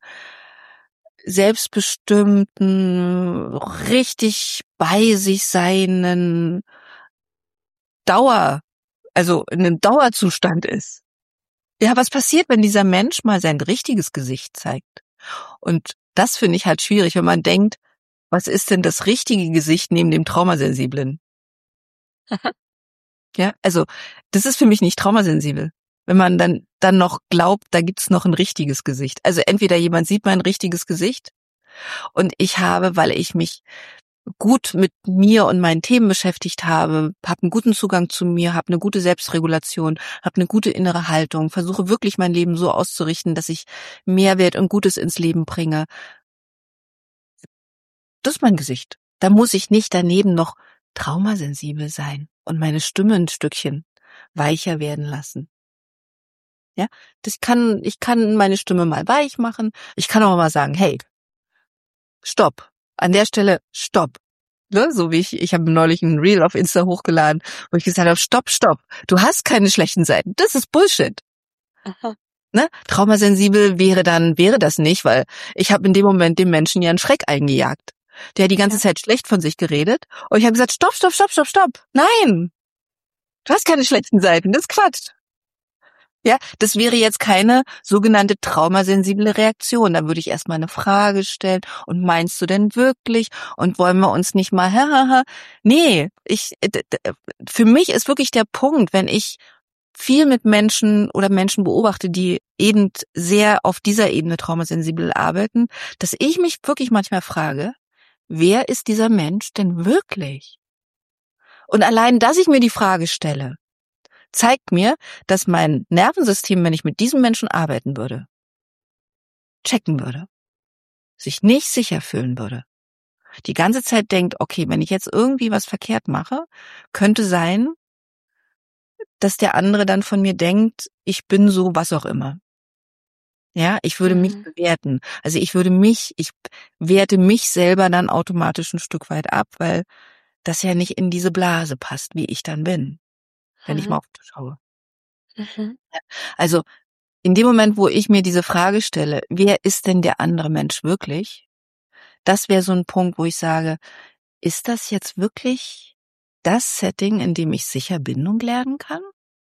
S3: selbstbestimmten, richtig bei sich seinen also in einem Dauerzustand ist. Ja, was passiert, wenn dieser Mensch mal sein richtiges Gesicht zeigt? Und das finde ich halt schwierig, wenn man denkt, was ist denn das richtige Gesicht neben dem Traumasensiblen? Ja, also das ist für mich nicht traumasensibel. Wenn man dann noch glaubt, da gibt's noch ein richtiges Gesicht. Also entweder jemand sieht mein richtiges Gesicht und ich habe, weil ich mich gut mit mir und meinen Themen beschäftigt habe einen guten Zugang zu mir, habe eine gute Selbstregulation, habe eine gute innere Haltung, versuche wirklich mein Leben so auszurichten, dass ich Mehrwert und Gutes ins Leben bringe. Das ist mein Gesicht. Da muss ich nicht daneben noch traumasensibel sein und meine Stimme ein Stückchen weicher werden lassen. Ja, ich kann meine Stimme mal weich machen. Ich kann auch mal sagen, hey, stopp. An der Stelle, stopp. Ne? So wie ich habe neulich ein Reel auf Insta hochgeladen, wo ich gesagt habe, stopp. Du hast keine schlechten Seiten. Das ist Bullshit.
S1: Aha.
S3: Ne? Traumasensibel wäre das nicht, weil ich habe in dem Moment dem Menschen ja einen Schreck eingejagt. Der hat die ganze Zeit schlecht von sich geredet und ich habe gesagt, stopp. Nein, du hast keine schlechten Seiten, das ist Quatsch. Ja, das wäre jetzt keine sogenannte traumasensible Reaktion. Da würde ich erstmal eine Frage stellen. Und meinst du denn wirklich? Und wollen wir uns nicht mal, Nee, für mich ist wirklich der Punkt, wenn ich viel mit Menschen oder Menschen beobachte, die eben sehr auf dieser Ebene traumasensibel arbeiten, dass ich mich wirklich manchmal frage, wer ist dieser Mensch denn wirklich? Und allein, dass ich mir die Frage stelle, zeigt mir, dass mein Nervensystem, wenn ich mit diesem Menschen arbeiten würde, checken würde, sich nicht sicher fühlen würde. Die ganze Zeit denkt, okay, wenn ich jetzt irgendwie was verkehrt mache, könnte sein, dass der andere dann von mir denkt, ich bin so was auch immer. Ja, ich würde mich bewerten. Also ich werte mich selber dann automatisch ein Stück weit ab, weil das ja nicht in diese Blase passt, wie ich dann bin, wenn ich mal auf dich schaue. Also in dem Moment, wo ich mir diese Frage stelle, wer ist denn der andere Mensch wirklich? Das wäre so ein Punkt, wo ich sage, ist das jetzt wirklich das Setting, in dem ich sicher Bindung lernen kann?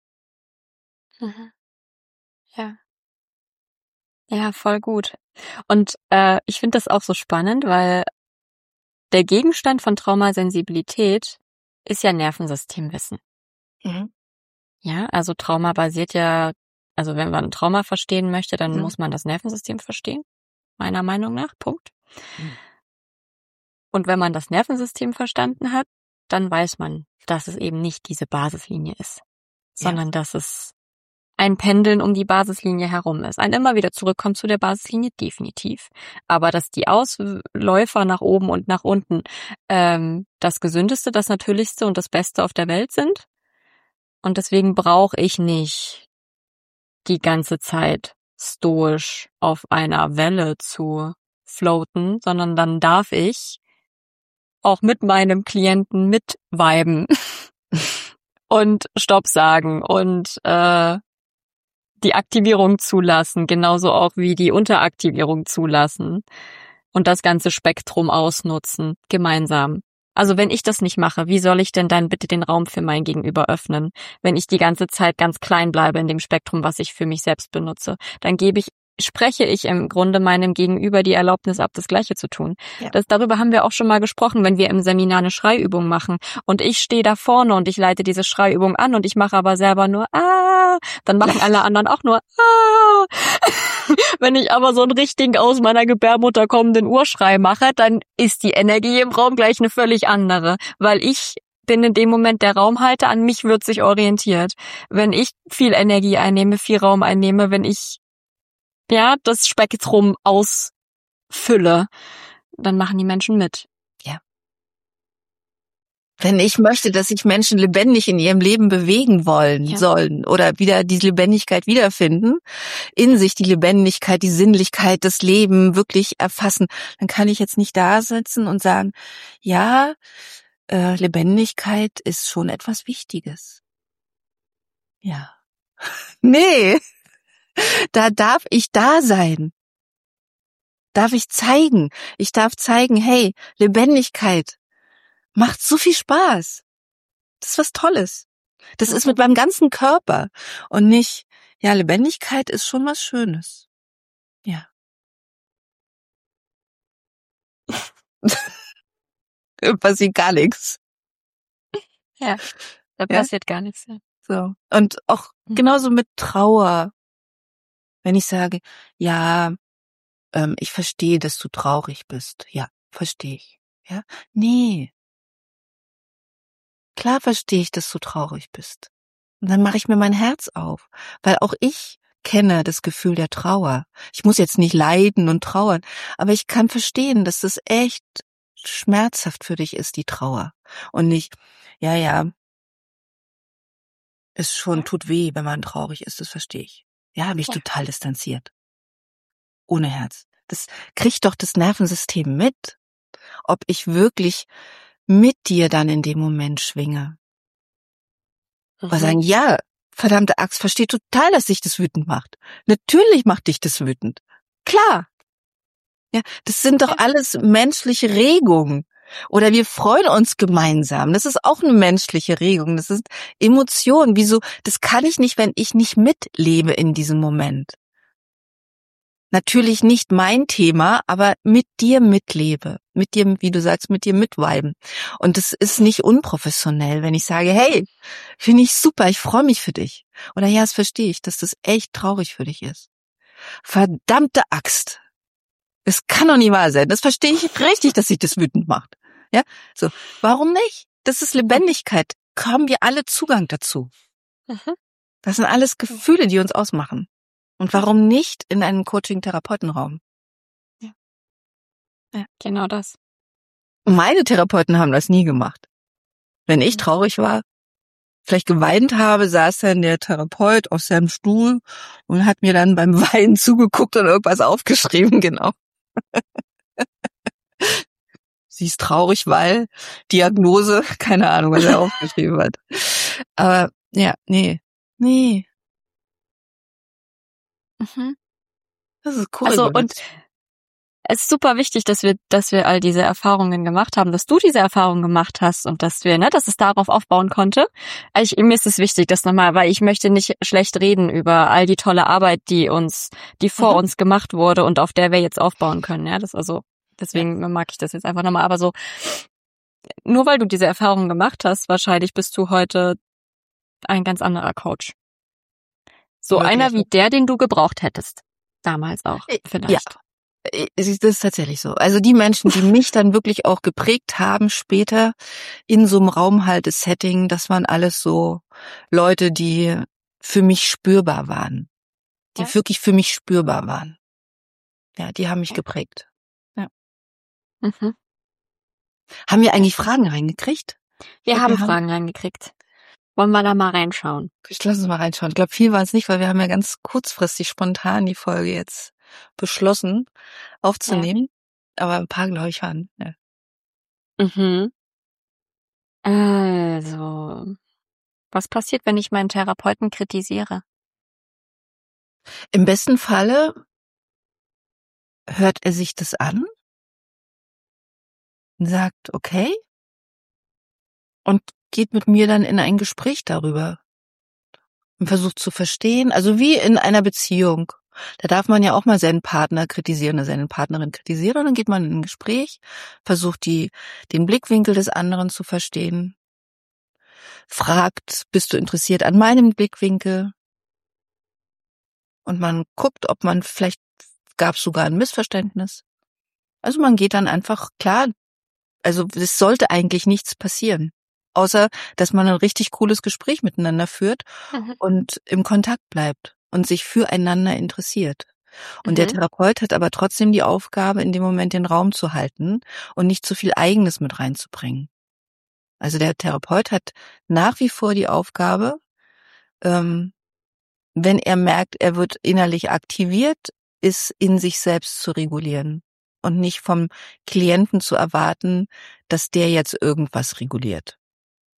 S1: Ja. Ja, voll gut. Und ich finde das auch so spannend, weil der Gegenstand von Traumasensibilität ist ja Nervensystemwissen. Ja, also Trauma basiert ja, also wenn man Trauma verstehen möchte, dann muss man das Nervensystem verstehen, meiner Meinung nach, Punkt. Und wenn man das Nervensystem verstanden hat, dann weiß man, dass es eben nicht diese Basislinie ist, sondern dass es ein Pendeln um die Basislinie herum ist. Ein immer wieder zurückkommt zu der Basislinie, definitiv. Aber dass die Ausläufer nach oben und nach unten das Gesündeste, das Natürlichste und das Beste auf der Welt sind. Und deswegen brauche ich nicht die ganze Zeit stoisch auf einer Welle zu floaten, sondern dann darf ich auch mit meinem Klienten mitviben und Stopp sagen und die Aktivierung zulassen, genauso auch wie die Unteraktivierung zulassen und das ganze Spektrum ausnutzen, gemeinsam. Also wenn ich das nicht mache, wie soll ich denn dann bitte den Raum für mein Gegenüber öffnen, wenn ich die ganze Zeit ganz klein bleibe in dem Spektrum, was ich für mich selbst benutze? Dann spreche ich im Grunde meinem Gegenüber die Erlaubnis ab, das Gleiche zu tun. Ja. Darüber haben wir auch schon mal gesprochen, wenn wir im Seminar eine Schreiübung machen und ich stehe da vorne und ich leite diese Schreiübung an und ich mache aber selber nur dann machen alle anderen auch nur Wenn ich aber so einen richtigen aus meiner Gebärmutter kommenden Urschrei mache, dann ist die Energie im Raum gleich eine völlig andere, weil ich bin in dem Moment der Raumhalter, an mich wird sich orientiert. Wenn ich viel Energie einnehme, viel Raum einnehme, wenn ich das Spektrum ausfülle, dann machen die Menschen mit.
S3: Ja. Wenn ich möchte, dass sich Menschen lebendig in ihrem Leben bewegen sollen oder wieder diese Lebendigkeit wiederfinden, in sich die Lebendigkeit, die Sinnlichkeit, das Leben wirklich erfassen, dann kann ich jetzt nicht da sitzen und sagen, Lebendigkeit ist schon etwas Wichtiges. Ja. Nee, da darf ich da sein. Darf ich zeigen. Ich darf zeigen, hey, Lebendigkeit macht so viel Spaß. Das ist was Tolles. Das ist mit meinem ganzen Körper und nicht, ja, Lebendigkeit ist schon was Schönes. Ja. Passiert gar nichts.
S1: Ja, da
S3: Ja?
S1: passiert gar nichts. Ja.
S3: So. Und auch genauso mit Trauer. Wenn ich sage, ja, ich verstehe, dass du traurig bist. Ja, verstehe ich. Ja? Nee. Klar verstehe ich, dass du traurig bist. Und dann mache ich mir mein Herz auf, weil auch ich kenne das Gefühl der Trauer. Ich muss jetzt nicht leiden und trauern, aber ich kann verstehen, dass das echt schmerzhaft für dich ist, die Trauer. Und nicht, ja, es schon tut weh, wenn man traurig ist, das verstehe ich. Ja, habe ich total distanziert. Ohne Herz. Das kriegt doch das Nervensystem mit, ob ich wirklich mit dir dann in dem Moment schwinge. Aber sagen, ja, verdammte Axt, verstehe total, dass dich das wütend macht. Natürlich macht dich das wütend. Klar. Ja, das sind doch alles menschliche Regungen. Oder wir freuen uns gemeinsam. Das ist auch eine menschliche Regung. Das ist Emotion. Wieso? Das kann ich nicht, wenn ich nicht mitlebe in diesem Moment. Natürlich nicht mein Thema, aber mit dir mitlebe. Mit dir, wie du sagst, mit dir mitviben. Und das ist nicht unprofessionell, wenn ich sage, hey, finde ich super, ich freue mich für dich. Oder ja, das verstehe ich, dass das echt traurig für dich ist. Verdammte Axt. Es kann doch nicht wahr sein. Das verstehe ich richtig, dass sich das wütend macht. Ja, so. Warum nicht? Das ist Lebendigkeit. Haben wir alle Zugang dazu. Das sind alles Gefühle, die uns ausmachen. Und warum nicht in einem Coaching-Therapeutenraum?
S1: Ja, genau das.
S3: Meine Therapeuten haben das nie gemacht. Wenn ich traurig war, vielleicht geweint habe, saß dann der Therapeut auf seinem Stuhl und hat mir dann beim Weinen zugeguckt und irgendwas aufgeschrieben, genau. Sie ist traurig, weil Diagnose, keine Ahnung, was er aufgeschrieben hat. Aber ja, nee. Das ist cool.
S1: Also und es ist super wichtig, dass wir all diese Erfahrungen gemacht haben, dass du diese Erfahrungen gemacht hast und dass es darauf aufbauen konnte. Mir ist es wichtig, das nochmal, weil ich möchte nicht schlecht reden über all die tolle Arbeit, die vor uns gemacht wurde und auf der wir jetzt aufbauen können. Ja, deswegen mag ich das jetzt einfach nochmal. Aber so, nur weil du diese Erfahrungen gemacht hast, wahrscheinlich bist du heute ein ganz anderer Coach. So wirklich? Einer wie der, den du gebraucht hättest. Damals auch, vielleicht.
S3: Ja. Das ist tatsächlich so. Also die Menschen, die mich dann wirklich auch geprägt haben später in so einem Raumhaltesetting, das waren alles so Leute, die für mich spürbar waren. Die wirklich für mich spürbar waren. Ja, die haben mich geprägt. Ja. Haben wir eigentlich Fragen reingekriegt?
S1: Wir haben Fragen reingekriegt. Wollen wir da mal reinschauen?
S3: Lass uns mal reinschauen. Ich glaube, viel war es nicht, weil wir haben ja ganz kurzfristig spontan die Folge jetzt beschlossen aufzunehmen. Ja. Aber ein paar, glaube ich, waren. Ja.
S1: Also, was passiert, wenn ich meinen Therapeuten kritisiere?
S3: Im besten Falle hört er sich das an und sagt, okay, und geht mit mir dann in ein Gespräch darüber und versucht zu verstehen, also wie in einer Beziehung. Da darf man ja auch mal seinen Partner kritisieren oder seine Partnerin kritisieren und dann geht man in ein Gespräch, versucht den Blickwinkel des anderen zu verstehen, fragt, bist du interessiert an meinem Blickwinkel? Und man guckt, ob man vielleicht gab es sogar ein Missverständnis. Also man geht dann einfach, klar, also es sollte eigentlich nichts passieren, außer dass man ein richtig cooles Gespräch miteinander führt und im Kontakt bleibt und sich füreinander interessiert. Und der Therapeut hat aber trotzdem die Aufgabe, in dem Moment den Raum zu halten und nicht zu viel Eigenes mit reinzubringen. Also der Therapeut hat nach wie vor die Aufgabe, wenn er merkt, er wird innerlich aktiviert, ist in sich selbst zu regulieren und nicht vom Klienten zu erwarten, dass der jetzt irgendwas reguliert.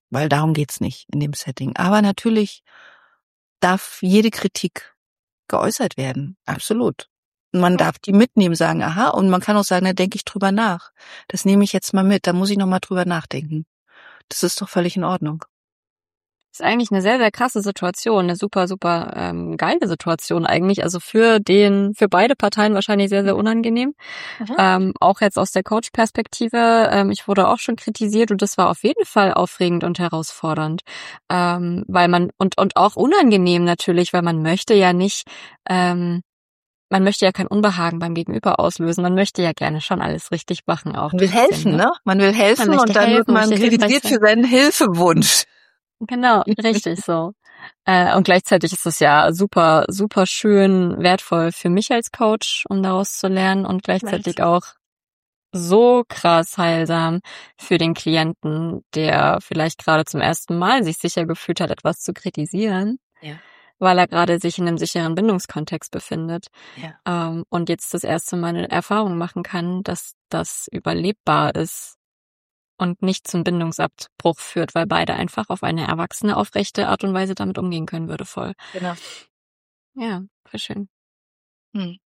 S3: weil darum geht's nicht in dem Setting. Aber natürlich darf jede Kritik geäußert werden, absolut. Und man darf die mitnehmen, sagen, aha, und man kann auch sagen, da denke ich drüber nach. Das nehme ich jetzt mal mit, da muss ich noch mal drüber nachdenken. Das ist doch völlig in Ordnung.
S1: Ist eigentlich eine sehr, sehr krasse Situation, eine super, super geile Situation eigentlich. Also für beide Parteien wahrscheinlich sehr, sehr unangenehm. Auch jetzt aus der Coach-Perspektive. Ich wurde auch schon kritisiert und das war auf jeden Fall aufregend und herausfordernd. Weil man, und auch unangenehm natürlich, weil man möchte ja nicht, man möchte ja kein Unbehagen beim Gegenüber auslösen. Man möchte ja gerne schon alles richtig machen auch.
S3: Man will helfen, ne? Man will helfen
S1: Man
S3: und dann wird man
S1: möchte
S3: kritisiert
S1: hilfreich
S3: für seinen Hilfewunsch.
S1: Genau, richtig so. Und gleichzeitig ist es ja super, super schön wertvoll für mich als Coach, um daraus zu lernen und gleichzeitig auch so krass heilsam für den Klienten, der vielleicht gerade zum ersten Mal sich sicher gefühlt hat, etwas zu kritisieren,
S3: Ja.
S1: weil er gerade sich in einem sicheren Bindungskontext befindet.
S3: Ja.
S1: Und jetzt das erste Mal eine Erfahrung machen kann, dass das überlebbar ist und nicht zum Bindungsabbruch führt, weil beide einfach auf eine erwachsene, aufrechte Art und Weise damit umgehen können, würdevoll.
S3: Genau.
S1: Ja, voll schön.
S3: Hm.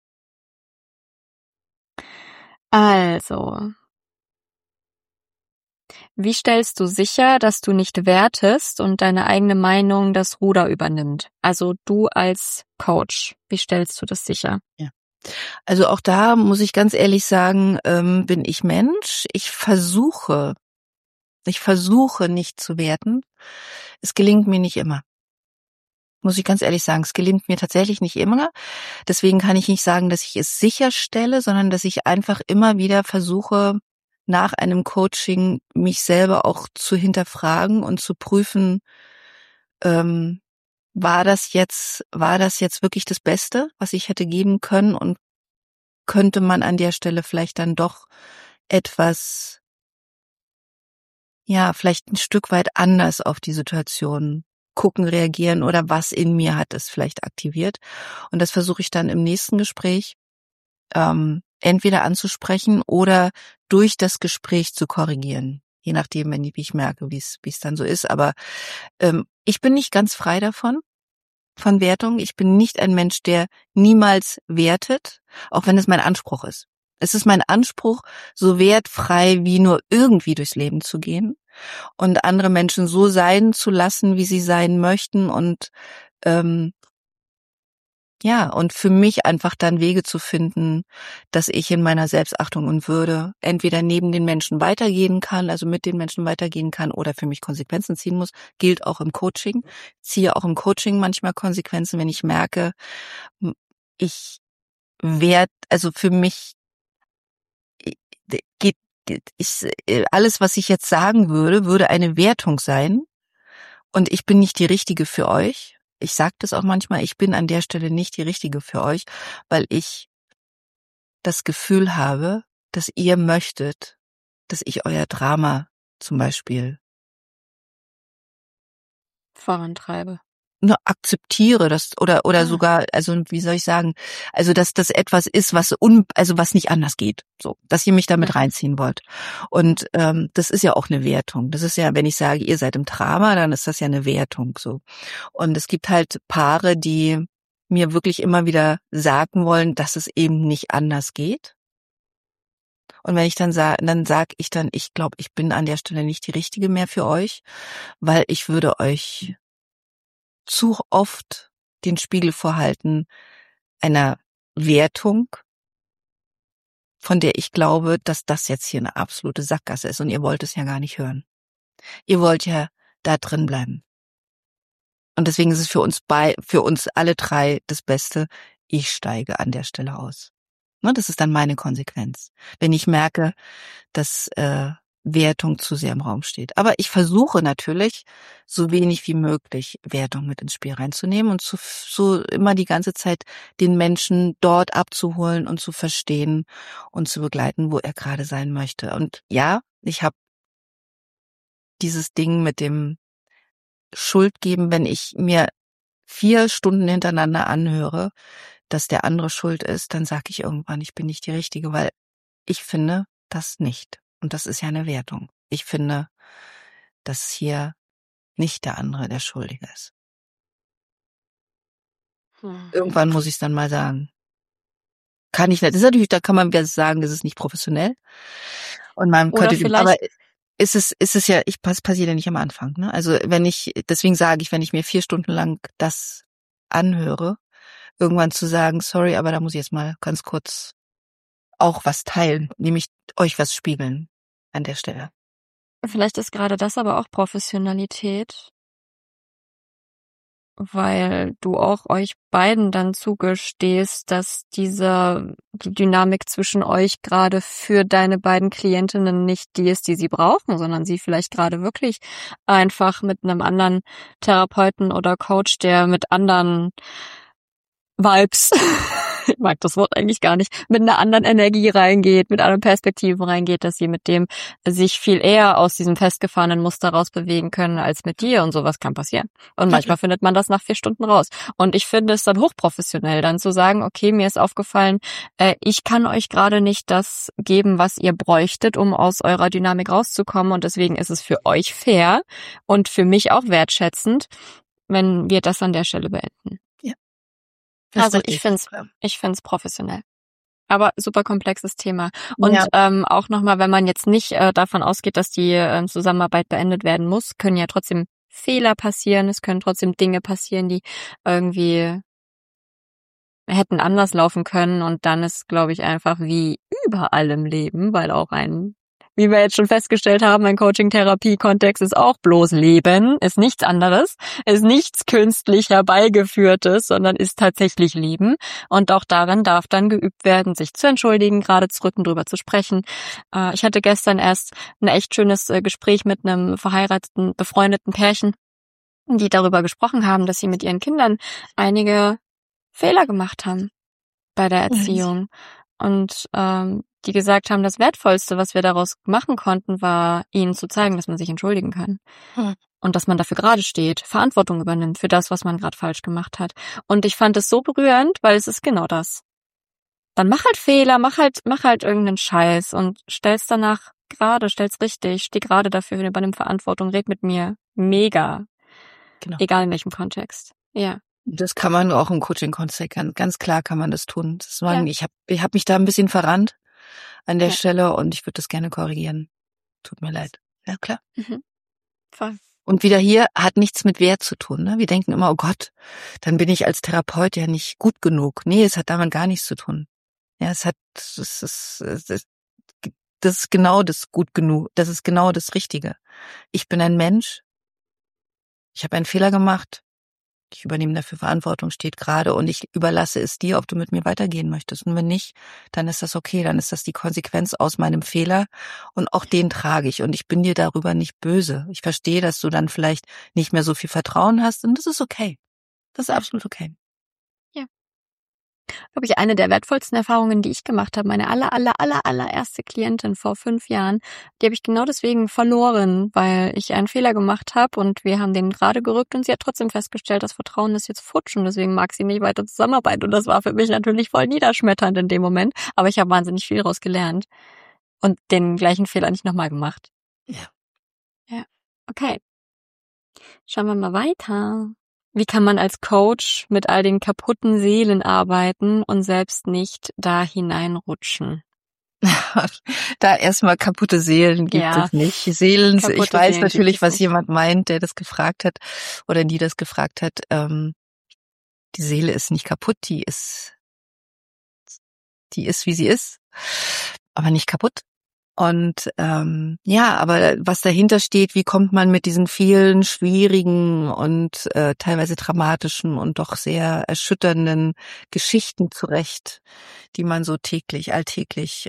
S1: Also, wie stellst du sicher, dass du nicht wertest und deine eigene Meinung das Ruder übernimmt? Also du als Coach, wie stellst du das sicher?
S3: Ja. Also auch da muss ich ganz ehrlich sagen, bin ich Mensch. Ich versuche nicht zu werten. Es gelingt mir nicht immer. Muss ich ganz ehrlich sagen, es gelingt mir tatsächlich nicht immer. Deswegen kann ich nicht sagen, dass ich es sicherstelle, sondern dass ich einfach immer wieder versuche, nach einem Coaching mich selber auch zu hinterfragen und zu prüfen, war das jetzt wirklich das Beste, was ich hätte geben können, und könnte man an der Stelle vielleicht dann doch etwas, ja, vielleicht ein Stück weit anders auf die Situation gucken, reagieren, oder was in mir hat es vielleicht aktiviert. Und das versuche ich dann im nächsten Gespräch entweder anzusprechen oder durch das Gespräch zu korrigieren. Je nachdem, wie ich merke, wie es dann so ist. Aber ich bin nicht ganz frei von Wertung. Ich bin nicht ein Mensch, der niemals wertet, auch wenn es mein Anspruch ist. Es ist mein Anspruch, so wertfrei wie nur irgendwie durchs Leben zu gehen und andere Menschen so sein zu lassen, wie sie sein möchten, und ja, und für mich einfach dann Wege zu finden, dass ich in meiner Selbstachtung und Würde entweder neben den Menschen weitergehen kann, also mit den Menschen weitergehen kann, oder für mich Konsequenzen ziehen muss. Gilt auch im Coaching. Ziehe auch im Coaching manchmal Konsequenzen, wenn ich merke, ich also für mich geht alles, was ich jetzt sagen würde eine Wertung sein, und ich bin nicht die Richtige für euch. Ich sage das auch manchmal, ich bin an der Stelle nicht die Richtige für euch, weil ich das Gefühl habe, dass ihr möchtet, dass ich euer Drama zum Beispiel
S1: Vorantreibe.
S3: nur akzeptiere, das oder sogar, also wie soll ich sagen, also dass das etwas ist, was nicht anders geht, so, dass ihr mich damit reinziehen wollt. Und das ist ja auch eine Wertung. Das ist ja, wenn ich sage, ihr seid im Drama, dann ist das ja eine Wertung, so. Und es gibt halt Paare, die mir wirklich immer wieder sagen wollen, dass es eben nicht anders geht. Und wenn ich dann sage ich dann, ich glaube, ich bin an der Stelle nicht die Richtige mehr für euch, weil ich würde euch zu oft den Spiegel vorhalten einer Wertung, von der ich glaube, dass das jetzt hier eine absolute Sackgasse ist, und ihr wollt es ja gar nicht hören. Ihr wollt ja da drin bleiben. Und deswegen ist es für uns alle drei das Beste, ich steige an der Stelle aus. Ne, das ist dann meine Konsequenz, wenn ich merke, dass Wertung zu sehr im Raum steht. Aber ich versuche natürlich, so wenig wie möglich Wertung mit ins Spiel reinzunehmen und so immer die ganze Zeit den Menschen dort abzuholen und zu verstehen und zu begleiten, wo er gerade sein möchte. Und ja, ich habe dieses Ding mit dem Schuld geben, wenn ich mir 4 Stunden hintereinander anhöre, dass der andere schuld ist, dann sage ich irgendwann, ich bin nicht die Richtige, weil ich finde das nicht. Und das ist ja eine Wertung. Ich finde, dass hier nicht der andere, der Schuldige ist. Irgendwann muss ich es dann mal sagen. Kann ich nicht. Das ist natürlich, da kann man wieder sagen, das ist nicht professionell. Und man
S1: Oder
S3: könnte,
S1: vielleicht,
S3: aber ist es ja, passiert ja nicht am Anfang, ne? Also deswegen sage ich, wenn ich mir 4 Stunden lang das anhöre, irgendwann zu sagen, sorry, aber da muss ich jetzt mal ganz kurz auch was teilen, nämlich euch was spiegeln an der Stelle.
S1: vielleicht ist gerade das aber auch Professionalität, weil du auch euch beiden dann zugestehst, dass die Dynamik zwischen euch gerade für deine beiden Klientinnen nicht die ist, die sie brauchen, sondern sie vielleicht gerade wirklich einfach mit einem anderen Therapeuten oder Coach, der mit anderen Vibes, ich mag das Wort eigentlich gar nicht, mit einer anderen Energie reingeht, mit anderen Perspektiven reingeht, dass sie mit dem sich viel eher aus diesem festgefahrenen Muster rausbewegen können als mit dir, und sowas kann passieren. Und manchmal findet man das nach 4 Stunden raus. Und ich finde es dann hochprofessionell, dann zu sagen, okay, mir ist aufgefallen, ich kann euch gerade nicht das geben, was ihr bräuchtet, um aus eurer Dynamik rauszukommen, und deswegen ist es für euch fair und für mich auch wertschätzend, wenn wir das an der Stelle beenden. Also ich find's professionell. Aber super komplexes Thema. Und auch nochmal, wenn man jetzt nicht davon ausgeht, dass die Zusammenarbeit beendet werden muss, können ja trotzdem Fehler passieren, es können trotzdem Dinge passieren, die irgendwie hätten anders laufen können, und dann ist, glaube ich, einfach wie überall im Leben, weil auch wie wir jetzt schon festgestellt haben, ein Coaching-Therapie-Kontext ist auch bloß Leben, ist nichts anderes, ist nichts künstlich herbeigeführtes, sondern ist tatsächlich Leben. Und auch darin darf dann geübt werden, sich zu entschuldigen, gerade zu rücken, drüber zu sprechen. Ich hatte gestern erst ein echt schönes Gespräch mit einem verheirateten, befreundeten Pärchen, die darüber gesprochen haben, dass sie mit ihren Kindern einige Fehler gemacht haben bei der Erziehung. Und die gesagt haben, das Wertvollste, was wir daraus machen konnten, war, ihnen zu zeigen, dass man sich entschuldigen kann. Und dass man dafür gerade steht, Verantwortung übernimmt für das, was man gerade falsch gemacht hat. Und ich fand es so berührend, weil es ist genau das. Dann mach halt Fehler, mach halt irgendeinen Scheiß und stell's danach gerade, stell's richtig, steh gerade dafür, übernimm Verantwortung, red mit mir. Mega.
S3: Genau.
S1: Egal in welchem Kontext. Ja.
S3: Das kann man auch im Coaching-Kontext, ganz klar kann man das tun. Ich hab mich da ein bisschen verrannt an der Stelle, und ich würde das gerne korrigieren. Tut mir leid. Ja, klar.
S1: Voll.
S3: Und wieder hier hat nichts mit Wert zu tun. Ne? Wir denken immer, oh Gott, dann bin ich als Therapeut ja nicht gut genug. Nee, es hat damit gar nichts zu tun. Ja, das ist genau das gut genug. Das ist genau das Richtige. Ich bin ein Mensch. Ich habe einen Fehler gemacht. Ich übernehme dafür Verantwortung, steht gerade, und ich überlasse es dir, ob du mit mir weitergehen möchtest. Und wenn nicht, dann ist das okay, dann ist das die Konsequenz aus meinem Fehler, und auch den trage ich, und ich bin dir darüber nicht böse. Ich verstehe, dass du dann vielleicht nicht mehr so viel Vertrauen hast, und das ist okay. Das ist absolut okay.
S1: Ja. Glaube ich, eine der wertvollsten Erfahrungen, die ich gemacht habe, meine allererste Klientin vor 5 Jahren, die habe ich genau deswegen verloren, weil ich einen Fehler gemacht habe, und wir haben den gerade gerückt, und sie hat trotzdem festgestellt, das Vertrauen ist jetzt futsch, und deswegen mag sie nicht weiter zusammenarbeiten, und das war für mich natürlich voll niederschmetternd in dem Moment, aber ich habe wahnsinnig viel daraus gelernt und den gleichen Fehler nicht nochmal gemacht. Ja. Okay. Schauen wir mal weiter. Wie kann man als Coach mit all den kaputten Seelen arbeiten und selbst nicht da hineinrutschen?
S3: Da erstmal kaputte Seelen gibt es nicht. Ich weiß natürlich, was jemand meint, der das gefragt hat oder die das gefragt hat. Die Seele ist nicht kaputt, die ist wie sie ist, aber nicht kaputt. Und aber was dahinter steht, wie kommt man mit diesen vielen schwierigen und teilweise dramatischen und doch sehr erschütternden Geschichten zurecht, die man so alltäglich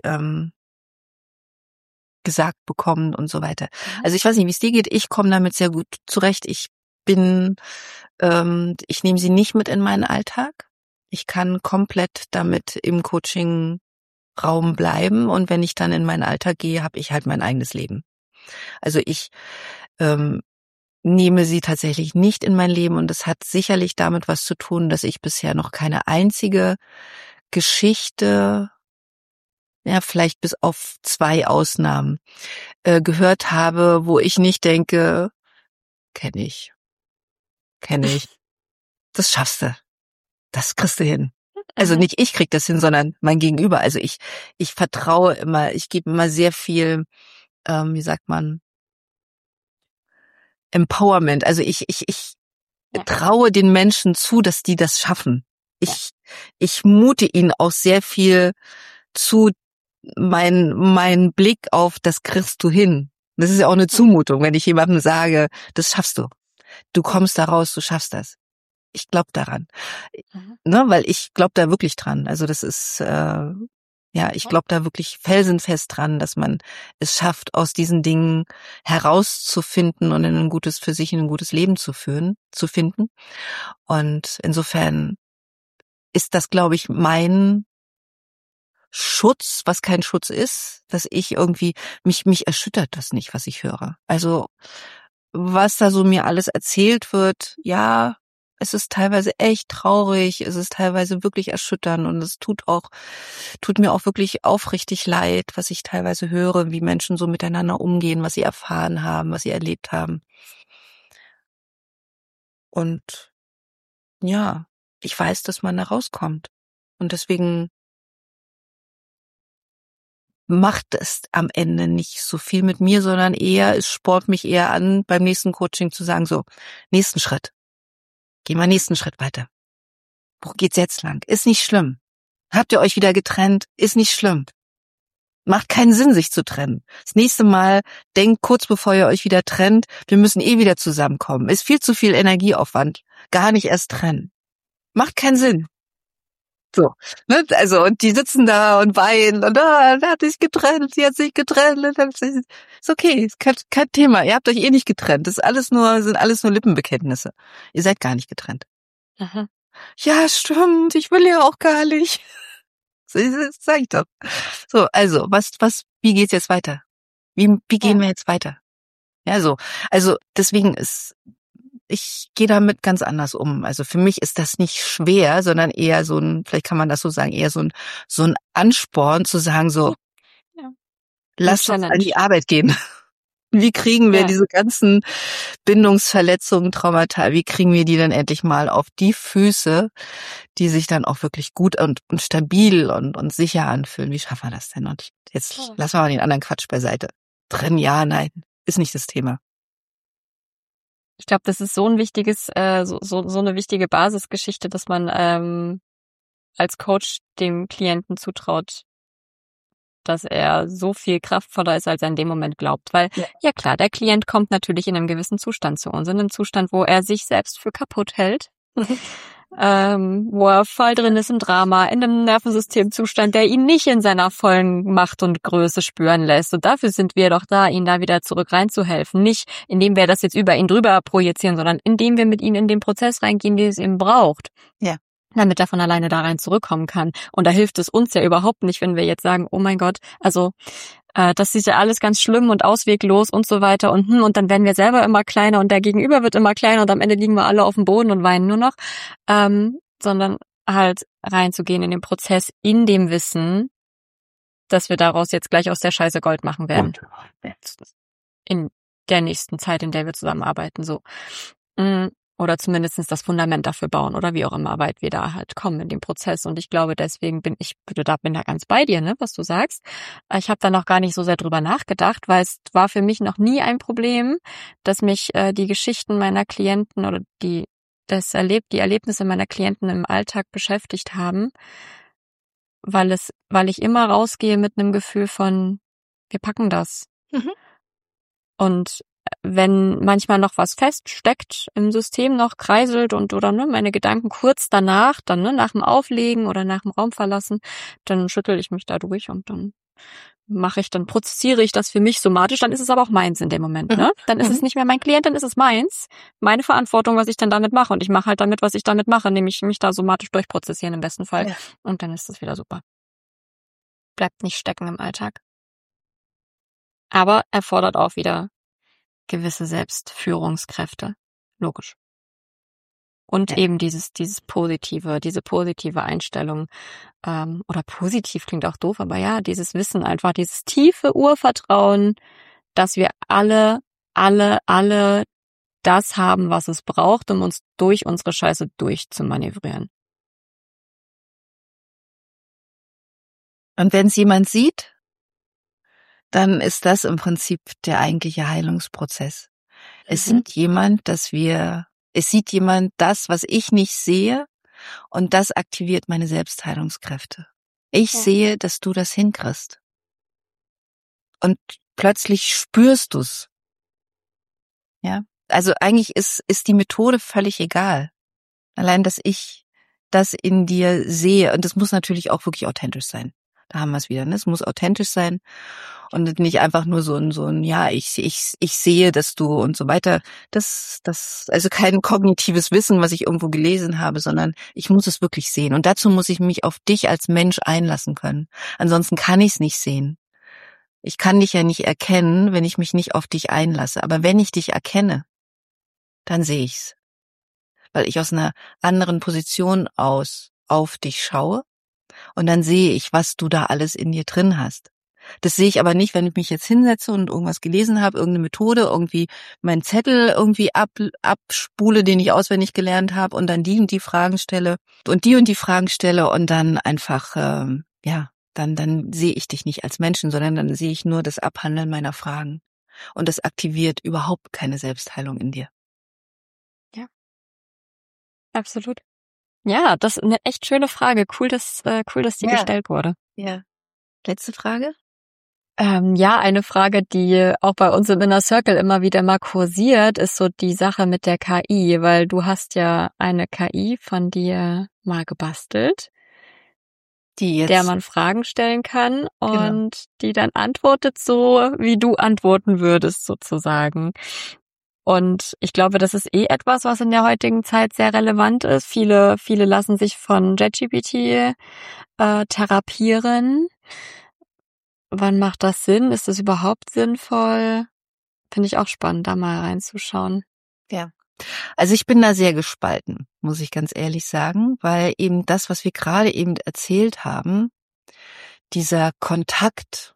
S3: gesagt bekommt und so weiter. Also ich weiß nicht, wie es dir geht, ich komme damit sehr gut zurecht. Ich nehme sie nicht mit in meinen Alltag. Ich kann komplett damit im Coaching-Raum bleiben, und wenn ich dann in meinen Alltag gehe, habe ich halt mein eigenes Leben. Also ich nehme sie tatsächlich nicht in mein Leben, und das hat sicherlich damit was zu tun, dass ich bisher noch keine einzige Geschichte, ja, vielleicht bis auf 2 Ausnahmen, gehört habe, wo ich nicht denke, Kenne ich. Das schaffst du. Das kriegst du hin. Also nicht ich krieg das hin, sondern mein Gegenüber. Also ich vertraue immer, ich gebe immer sehr viel, wie sagt man, Empowerment. Also ich traue den Menschen zu, dass die das schaffen. Ich mute ihnen auch sehr viel zu, mein Blick auf, das kriegst du hin. Das ist ja auch eine Zumutung, wenn ich jemandem sage, das schaffst du. Du kommst da raus, du schaffst das. Ich glaube daran. Ne, weil ich glaube da wirklich dran. Also das ist, ich glaube da wirklich felsenfest dran, dass man es schafft, aus diesen Dingen herauszufinden und für sich in ein gutes Leben zu finden. Und insofern ist das, glaube ich, mein Schutz, was kein Schutz ist, dass ich irgendwie, mich erschüttert das nicht, was ich höre. Also, was da so mir alles erzählt wird, ja, es ist teilweise echt traurig, es ist teilweise wirklich erschütternd und es tut mir auch wirklich aufrichtig leid, was ich teilweise höre, wie Menschen so miteinander umgehen, was sie erfahren haben, was sie erlebt haben. Und ja, ich weiß, dass man da rauskommt. Und deswegen macht es am Ende nicht so viel mit mir, sondern es spornt mich eher an, beim nächsten Coaching zu sagen, so, nächsten Schritt. Geh mal nächsten Schritt weiter. Wo geht's jetzt lang? Ist nicht schlimm. Habt ihr euch wieder getrennt? Ist nicht schlimm. Macht keinen Sinn, sich zu trennen. Das nächste Mal denkt kurz bevor ihr euch wieder trennt, wir müssen wieder zusammenkommen. Ist viel zu viel Energieaufwand. Gar nicht erst trennen. Macht keinen Sinn. So, ne? Also, und die sitzen da und weinen und der hat sich getrennt, sie hat sich getrennt. Ist okay, ist kein Thema. Ihr habt euch nicht getrennt. Das sind alles nur Lippenbekenntnisse. Ihr seid gar nicht getrennt.
S1: Aha.
S3: Ja, stimmt, ich will ja auch gar nicht. Das sag ich doch. So, also, wie geht's jetzt weiter? Wie gehen wir jetzt weiter? Ja, so. Also, deswegen ich gehe damit ganz anders um. Also für mich ist das nicht schwer, sondern eher so vielleicht kann man das so sagen, eher so ein Ansporn zu sagen, so, lasst uns an die Arbeit gehen. Wie kriegen wir diese ganzen Bindungsverletzungen, Traumata, wie kriegen wir die dann endlich mal auf die Füße, die sich dann auch wirklich gut und stabil und sicher anfühlen? Wie schaffen wir das denn? Und jetzt lassen wir mal den anderen Quatsch beiseite. Trennen, ja, nein, ist nicht das Thema.
S1: Ich glaube, das ist so ein wichtiges, so eine wichtige Basisgeschichte, dass man als Coach dem Klienten zutraut, dass er so viel kraftvoller ist, als er in dem Moment glaubt. Weil, ja klar, der Klient kommt natürlich in einem gewissen Zustand zu uns, in einem Zustand, wo er sich selbst für kaputt hält, wo er voll drin ist im Drama, in einem Nervensystemzustand, der ihn nicht in seiner vollen Macht und Größe spüren lässt. Und dafür sind wir doch da, ihn da wieder zurück reinzuhelfen. Nicht, indem wir das jetzt über ihn drüber projizieren, sondern indem wir mit ihm in den Prozess reingehen, den es eben braucht.
S3: Ja.
S1: Damit er von alleine da rein zurückkommen kann. Und da hilft es uns ja überhaupt nicht, wenn wir jetzt sagen, oh mein Gott, also das ist ja alles ganz schlimm und ausweglos und so weiter und dann werden wir selber immer kleiner und der Gegenüber wird immer kleiner und am Ende liegen wir alle auf dem Boden und weinen nur noch, sondern halt reinzugehen in den Prozess in dem Wissen, dass wir daraus jetzt gleich aus der Scheiße Gold machen werden. In der nächsten Zeit, in der wir zusammenarbeiten, so. Oder zumindest das Fundament dafür bauen oder wie auch immer weit wir da halt kommen in dem Prozess. Und ich glaube, deswegen bin da ganz bei dir, ne, was du sagst. Ich habe da noch gar nicht so sehr drüber nachgedacht, weil es war für mich noch nie ein Problem, dass mich die Geschichten meiner Klienten oder die Erlebnisse meiner Klienten im Alltag beschäftigt haben, weil ich immer rausgehe mit einem Gefühl von, wir packen das. Und wenn manchmal noch was feststeckt im System noch kreiselt oder meine Gedanken kurz danach, dann nach dem Auflegen oder nach dem Raum verlassen, dann schüttel ich mich da durch und dann prozessiere ich das für mich somatisch, dann ist es aber auch meins in dem Moment, ne? Dann ist es nicht mehr mein Klient, dann ist es meins, meine Verantwortung, was ich dann damit mache und ich mache halt damit, was ich damit mache, nämlich mich da somatisch durchprozessieren im besten Fall und dann ist es wieder super. Bleibt nicht stecken im Alltag. Aber erfordert auch wieder gewisse Selbstführungskräfte. Logisch. Und eben diese positive Einstellung, oder positiv klingt auch doof, aber ja, dieses Wissen einfach, dieses tiefe Urvertrauen, dass wir alle das haben, was es braucht, um uns durch unsere Scheiße durchzumanövrieren.
S3: Und wenn es jemand sieht, dann ist das im Prinzip der eigentliche Heilungsprozess. Es sieht jemand, das, was ich nicht sehe, und das aktiviert meine Selbstheilungskräfte. Ich sehe, dass du das hinkriegst. Und plötzlich spürst du's. Ja? Also eigentlich ist die Methode völlig egal. Allein, dass ich das in dir sehe. Und das muss natürlich auch wirklich authentisch sein. Da haben wir es wieder, ne? Es muss authentisch sein und nicht einfach nur so ein ja, ich sehe, dass du und so weiter. Das also kein kognitives Wissen, was ich irgendwo gelesen habe, sondern ich muss es wirklich sehen. Und dazu muss ich mich auf dich als Mensch einlassen können. Ansonsten kann ich es nicht sehen. Ich kann dich ja nicht erkennen, wenn ich mich nicht auf dich einlasse. Aber wenn ich dich erkenne, dann sehe ich's. Weil ich aus einer anderen Position aus auf dich schaue. Und dann sehe ich, was du da alles in dir drin hast. Das sehe ich aber nicht, wenn ich mich jetzt hinsetze und irgendwas gelesen habe, irgendeine Methode, irgendwie meinen Zettel irgendwie abspule, den ich auswendig gelernt habe und dann die und die Fragen stelle und die Fragen stelle und dann einfach, dann sehe ich dich nicht als Menschen, sondern dann sehe ich nur das Abhandeln meiner Fragen. Und das aktiviert überhaupt keine Selbstheilung in dir.
S1: Ja, absolut. Ja, das ist eine echt schöne Frage. Cool, dass die gestellt wurde.
S3: Ja. Letzte Frage?
S1: Ja, eine Frage, die auch bei uns im Inner Circle immer wieder mal kursiert, ist so die Sache mit der KI, weil du hast ja eine KI von dir mal gebastelt, der man Fragen stellen kann und die dann antwortet so, wie du antworten würdest sozusagen. Und ich glaube, das ist etwas, was in der heutigen Zeit sehr relevant ist. Viele lassen sich von ChatGPT therapieren. Wann macht das Sinn? Ist das überhaupt sinnvoll? Finde ich auch spannend, da mal reinzuschauen.
S3: Ja. Also ich bin da sehr gespalten, muss ich ganz ehrlich sagen, weil eben das, was wir gerade eben erzählt haben, dieser Kontakt,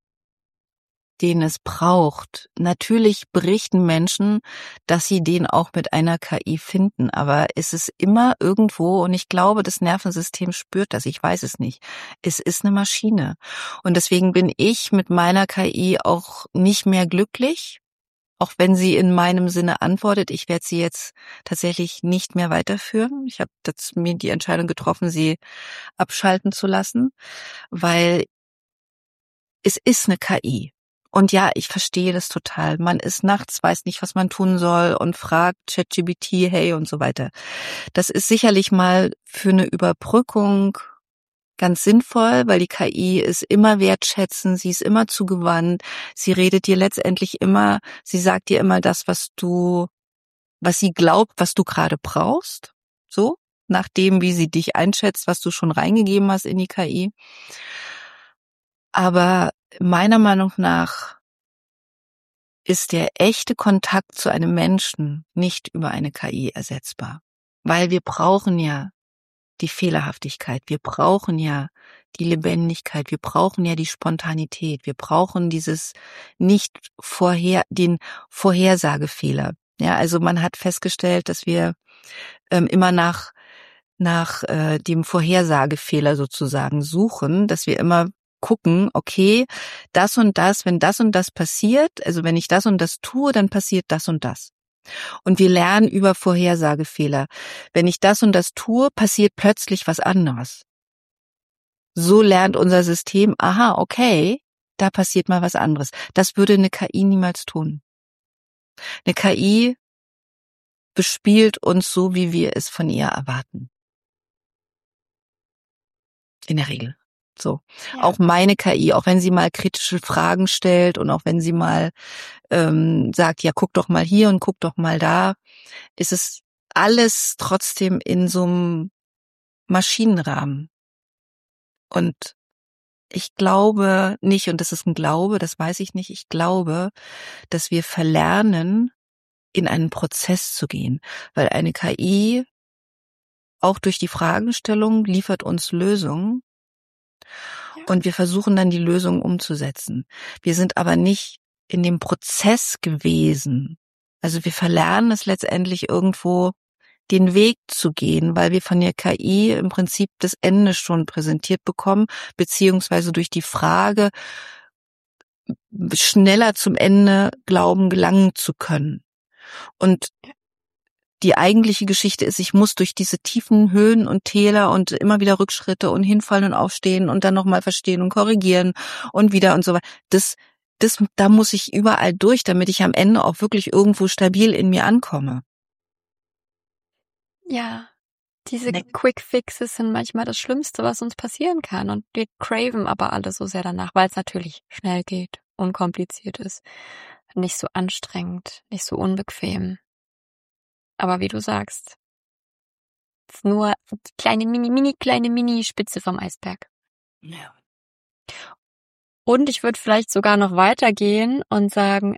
S3: den es braucht. Natürlich berichten Menschen, dass sie den auch mit einer KI finden, aber es ist immer irgendwo, und ich glaube, das Nervensystem spürt das, ich weiß es nicht. Es ist eine Maschine. Und deswegen bin ich mit meiner KI auch nicht mehr glücklich, auch wenn sie in meinem Sinne antwortet. Ich werde sie jetzt tatsächlich nicht mehr weiterführen. Ich habe mir die Entscheidung getroffen, sie abschalten zu lassen, weil es ist eine KI. Und ja, ich verstehe das total. Man ist nachts, weiß nicht, was man tun soll und fragt ChatGPT, hey und so weiter. Das ist sicherlich mal für eine Überbrückung ganz sinnvoll, weil die KI ist immer wertschätzend, sie ist immer zugewandt, sie redet dir letztendlich immer, sie sagt dir immer das, was sie glaubt, was du gerade brauchst. So, nach dem, wie sie dich einschätzt, was du schon reingegeben hast in die KI. Aber meiner Meinung nach ist der echte Kontakt zu einem Menschen nicht über eine KI ersetzbar. Weil wir brauchen ja die Fehlerhaftigkeit, wir brauchen ja die Lebendigkeit, wir brauchen ja die Spontanität, wir brauchen den Vorhersagefehler. Ja, also man hat festgestellt, dass wir immer nach dem Vorhersagefehler sozusagen suchen, dass wir immer gucken, okay, das und das, wenn das und das passiert, also wenn ich das und das tue, dann passiert das und das. Und wir lernen über Vorhersagefehler. Wenn ich das und das tue, passiert plötzlich was anderes. So lernt unser System, aha, okay, da passiert mal was anderes. Das würde eine KI niemals tun. Eine KI bespielt uns so, wie wir es von ihr erwarten. In der Regel. So. Ja. Auch meine KI, auch wenn sie mal kritische Fragen stellt und auch wenn sie mal sagt, ja, guck doch mal hier und guck doch mal da, ist es alles trotzdem in so einem Maschinenrahmen. Und ich glaube nicht, und das ist ein Glaube, das weiß ich nicht, ich glaube, dass wir verlernen, in einen Prozess zu gehen, weil eine KI auch durch die Fragestellung liefert uns Lösungen. Und wir versuchen dann die Lösung umzusetzen. Wir sind aber nicht in dem Prozess gewesen, Also wir verlernen es letztendlich irgendwo, den Weg zu gehen, weil wir von der KI im Prinzip das Ende schon präsentiert bekommen, beziehungsweise durch die Frage, schneller zum Ende glauben, gelangen zu können. Und die eigentliche Geschichte ist, ich muss durch diese tiefen Höhen und Täler und immer wieder Rückschritte und hinfallen und aufstehen und dann nochmal verstehen und korrigieren und wieder und so weiter. Da muss ich überall durch, damit ich am Ende auch wirklich irgendwo stabil in mir ankomme.
S1: Ja, diese Quick Fixes sind manchmal das Schlimmste, was uns passieren kann. Und wir craven aber alle so sehr danach, weil es natürlich schnell geht, unkompliziert ist, nicht so anstrengend, nicht so unbequem. Aber wie du sagst, es ist nur kleine Mini-Spitze vom Eisberg.
S3: Ja.
S1: Und ich würde vielleicht sogar noch weitergehen und sagen,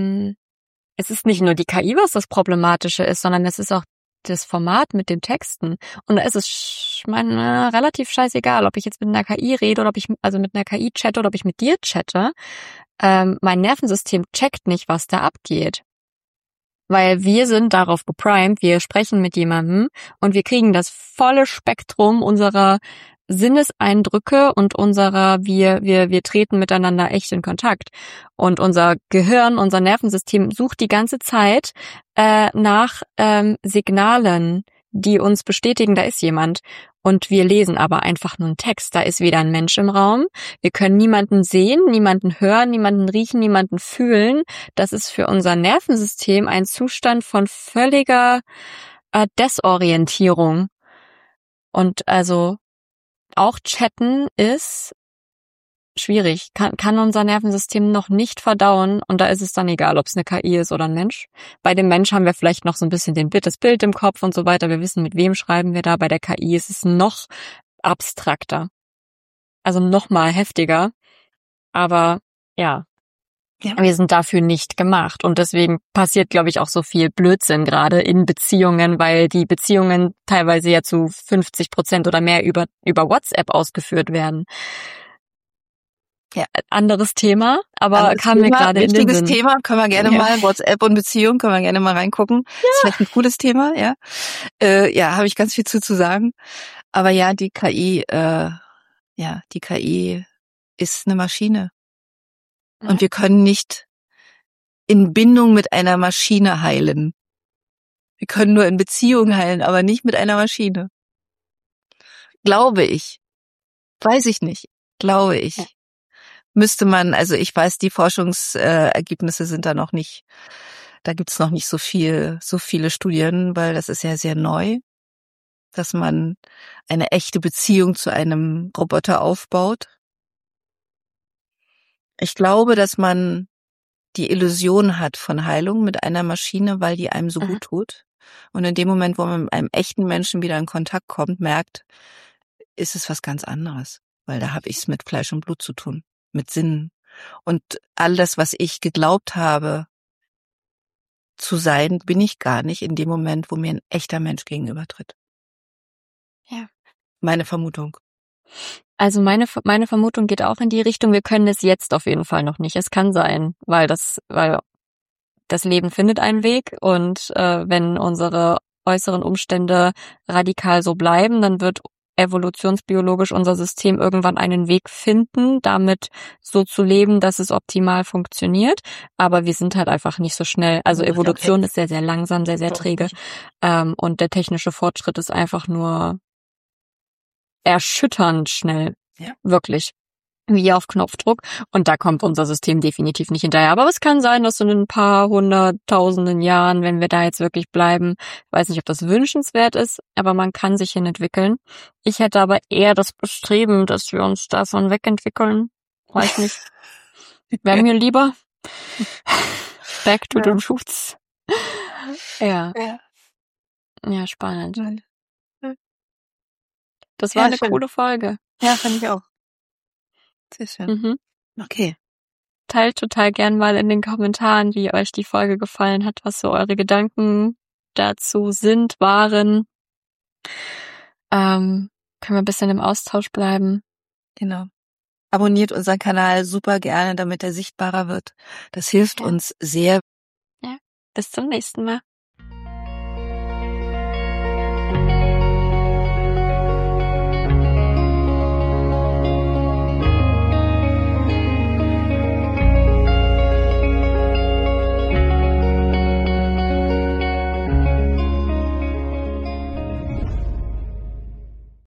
S1: es ist nicht nur die KI, was das Problematische ist, sondern es ist auch das Format mit den Texten. Und da ist es, relativ scheißegal, ob ich jetzt mit einer KI rede oder ob ich mit einer KI chatte oder ob ich mit dir chatte. Mein Nervensystem checkt nicht, was da abgeht. Weil wir sind darauf geprimed, wir sprechen mit jemandem und wir kriegen das volle Spektrum unserer Sinneseindrücke und wir treten miteinander echt in Kontakt. Und unser Gehirn, unser Nervensystem sucht die ganze Zeit nach Signalen, die uns bestätigen, da ist jemand. Und wir lesen aber einfach nur einen Text. Da ist weder ein Mensch im Raum. Wir können niemanden sehen, niemanden hören, niemanden riechen, niemanden fühlen. Das ist für unser Nervensystem ein Zustand von völliger Desorientierung. Und also auch chatten ist schwierig, kann unser Nervensystem noch nicht verdauen und da ist es dann egal, ob es eine KI ist oder ein Mensch. Bei dem Mensch haben wir vielleicht noch so ein bisschen das Bild im Kopf und so weiter, wir wissen, mit wem schreiben wir da. Bei der KI ist es noch abstrakter, also noch mal heftiger, aber ja. Wir sind dafür nicht gemacht und deswegen passiert, glaube ich, auch so viel Blödsinn gerade in Beziehungen, weil die Beziehungen teilweise ja zu 50% oder mehr über WhatsApp ausgeführt werden. Ja, anderes Thema, aber kam mir gerade in den Sinn.
S3: Wichtiges Thema, können wir gerne mal, WhatsApp und Beziehung, können wir gerne mal reingucken. Ja. Ist vielleicht ein cooles Thema, ja. Habe ich ganz viel zu sagen. Aber ja, die KI ist eine Maschine. Und wir können nicht in Bindung mit einer Maschine heilen. Wir können nur in Beziehung heilen, aber nicht mit einer Maschine. Glaube ich. Weiß ich nicht. Glaube ich. Ja. Müsste man, also ich weiß, die Forschungsergebnisse sind da noch nicht, da gibt's noch nicht so viele Studien, weil das ist ja sehr neu, dass man eine echte Beziehung zu einem Roboter aufbaut. Ich glaube, dass man die Illusion hat von Heilung mit einer Maschine, weil die einem so gut tut. Und in dem Moment, wo man mit einem echten Menschen wieder in Kontakt kommt, merkt, ist es was ganz anderes. Weil da habe ich es mit Fleisch und Blut zu tun, mit Sinnen. Und all das, was ich geglaubt habe zu sein, bin ich gar nicht in dem Moment, wo mir ein echter Mensch gegenübertritt.
S1: Ja.
S3: Meine Vermutung.
S1: Also meine Vermutung geht auch in die Richtung, wir können es jetzt auf jeden Fall noch nicht. Es kann sein, weil das Leben findet einen Weg und wenn unsere äußeren Umstände radikal so bleiben, dann wird evolutionsbiologisch unser System irgendwann einen Weg finden, damit so zu leben, dass es optimal funktioniert. Aber wir sind halt einfach nicht so schnell. Also Evolution ist sehr, sehr langsam, sehr, sehr träge. Und der technische Fortschritt ist einfach nur erschütternd schnell. Ja. Wirklich. Wie auf Knopfdruck. Und da kommt unser System definitiv nicht hinterher. Aber es kann sein, dass in ein paar hunderttausenden Jahren, wenn wir da jetzt wirklich bleiben, ich weiß nicht, ob das wünschenswert ist, aber man kann sich hin entwickeln. Ich hätte aber eher das Bestreben, dass wir uns davon wegentwickeln. Weiß nicht. Wäre mir lieber. Back to the roots. Ja. Ja, spannend. Das war eine coole Folge.
S3: Ja, fand ich auch. Sehr schön. Okay.
S1: Teilt total gern mal in den Kommentaren, wie euch die Folge gefallen hat, was so eure Gedanken dazu waren. Können wir ein bisschen im Austausch bleiben.
S3: Genau. Abonniert unseren Kanal super gerne, damit er sichtbarer wird. Das hilft uns sehr.
S1: Ja. Bis zum nächsten Mal.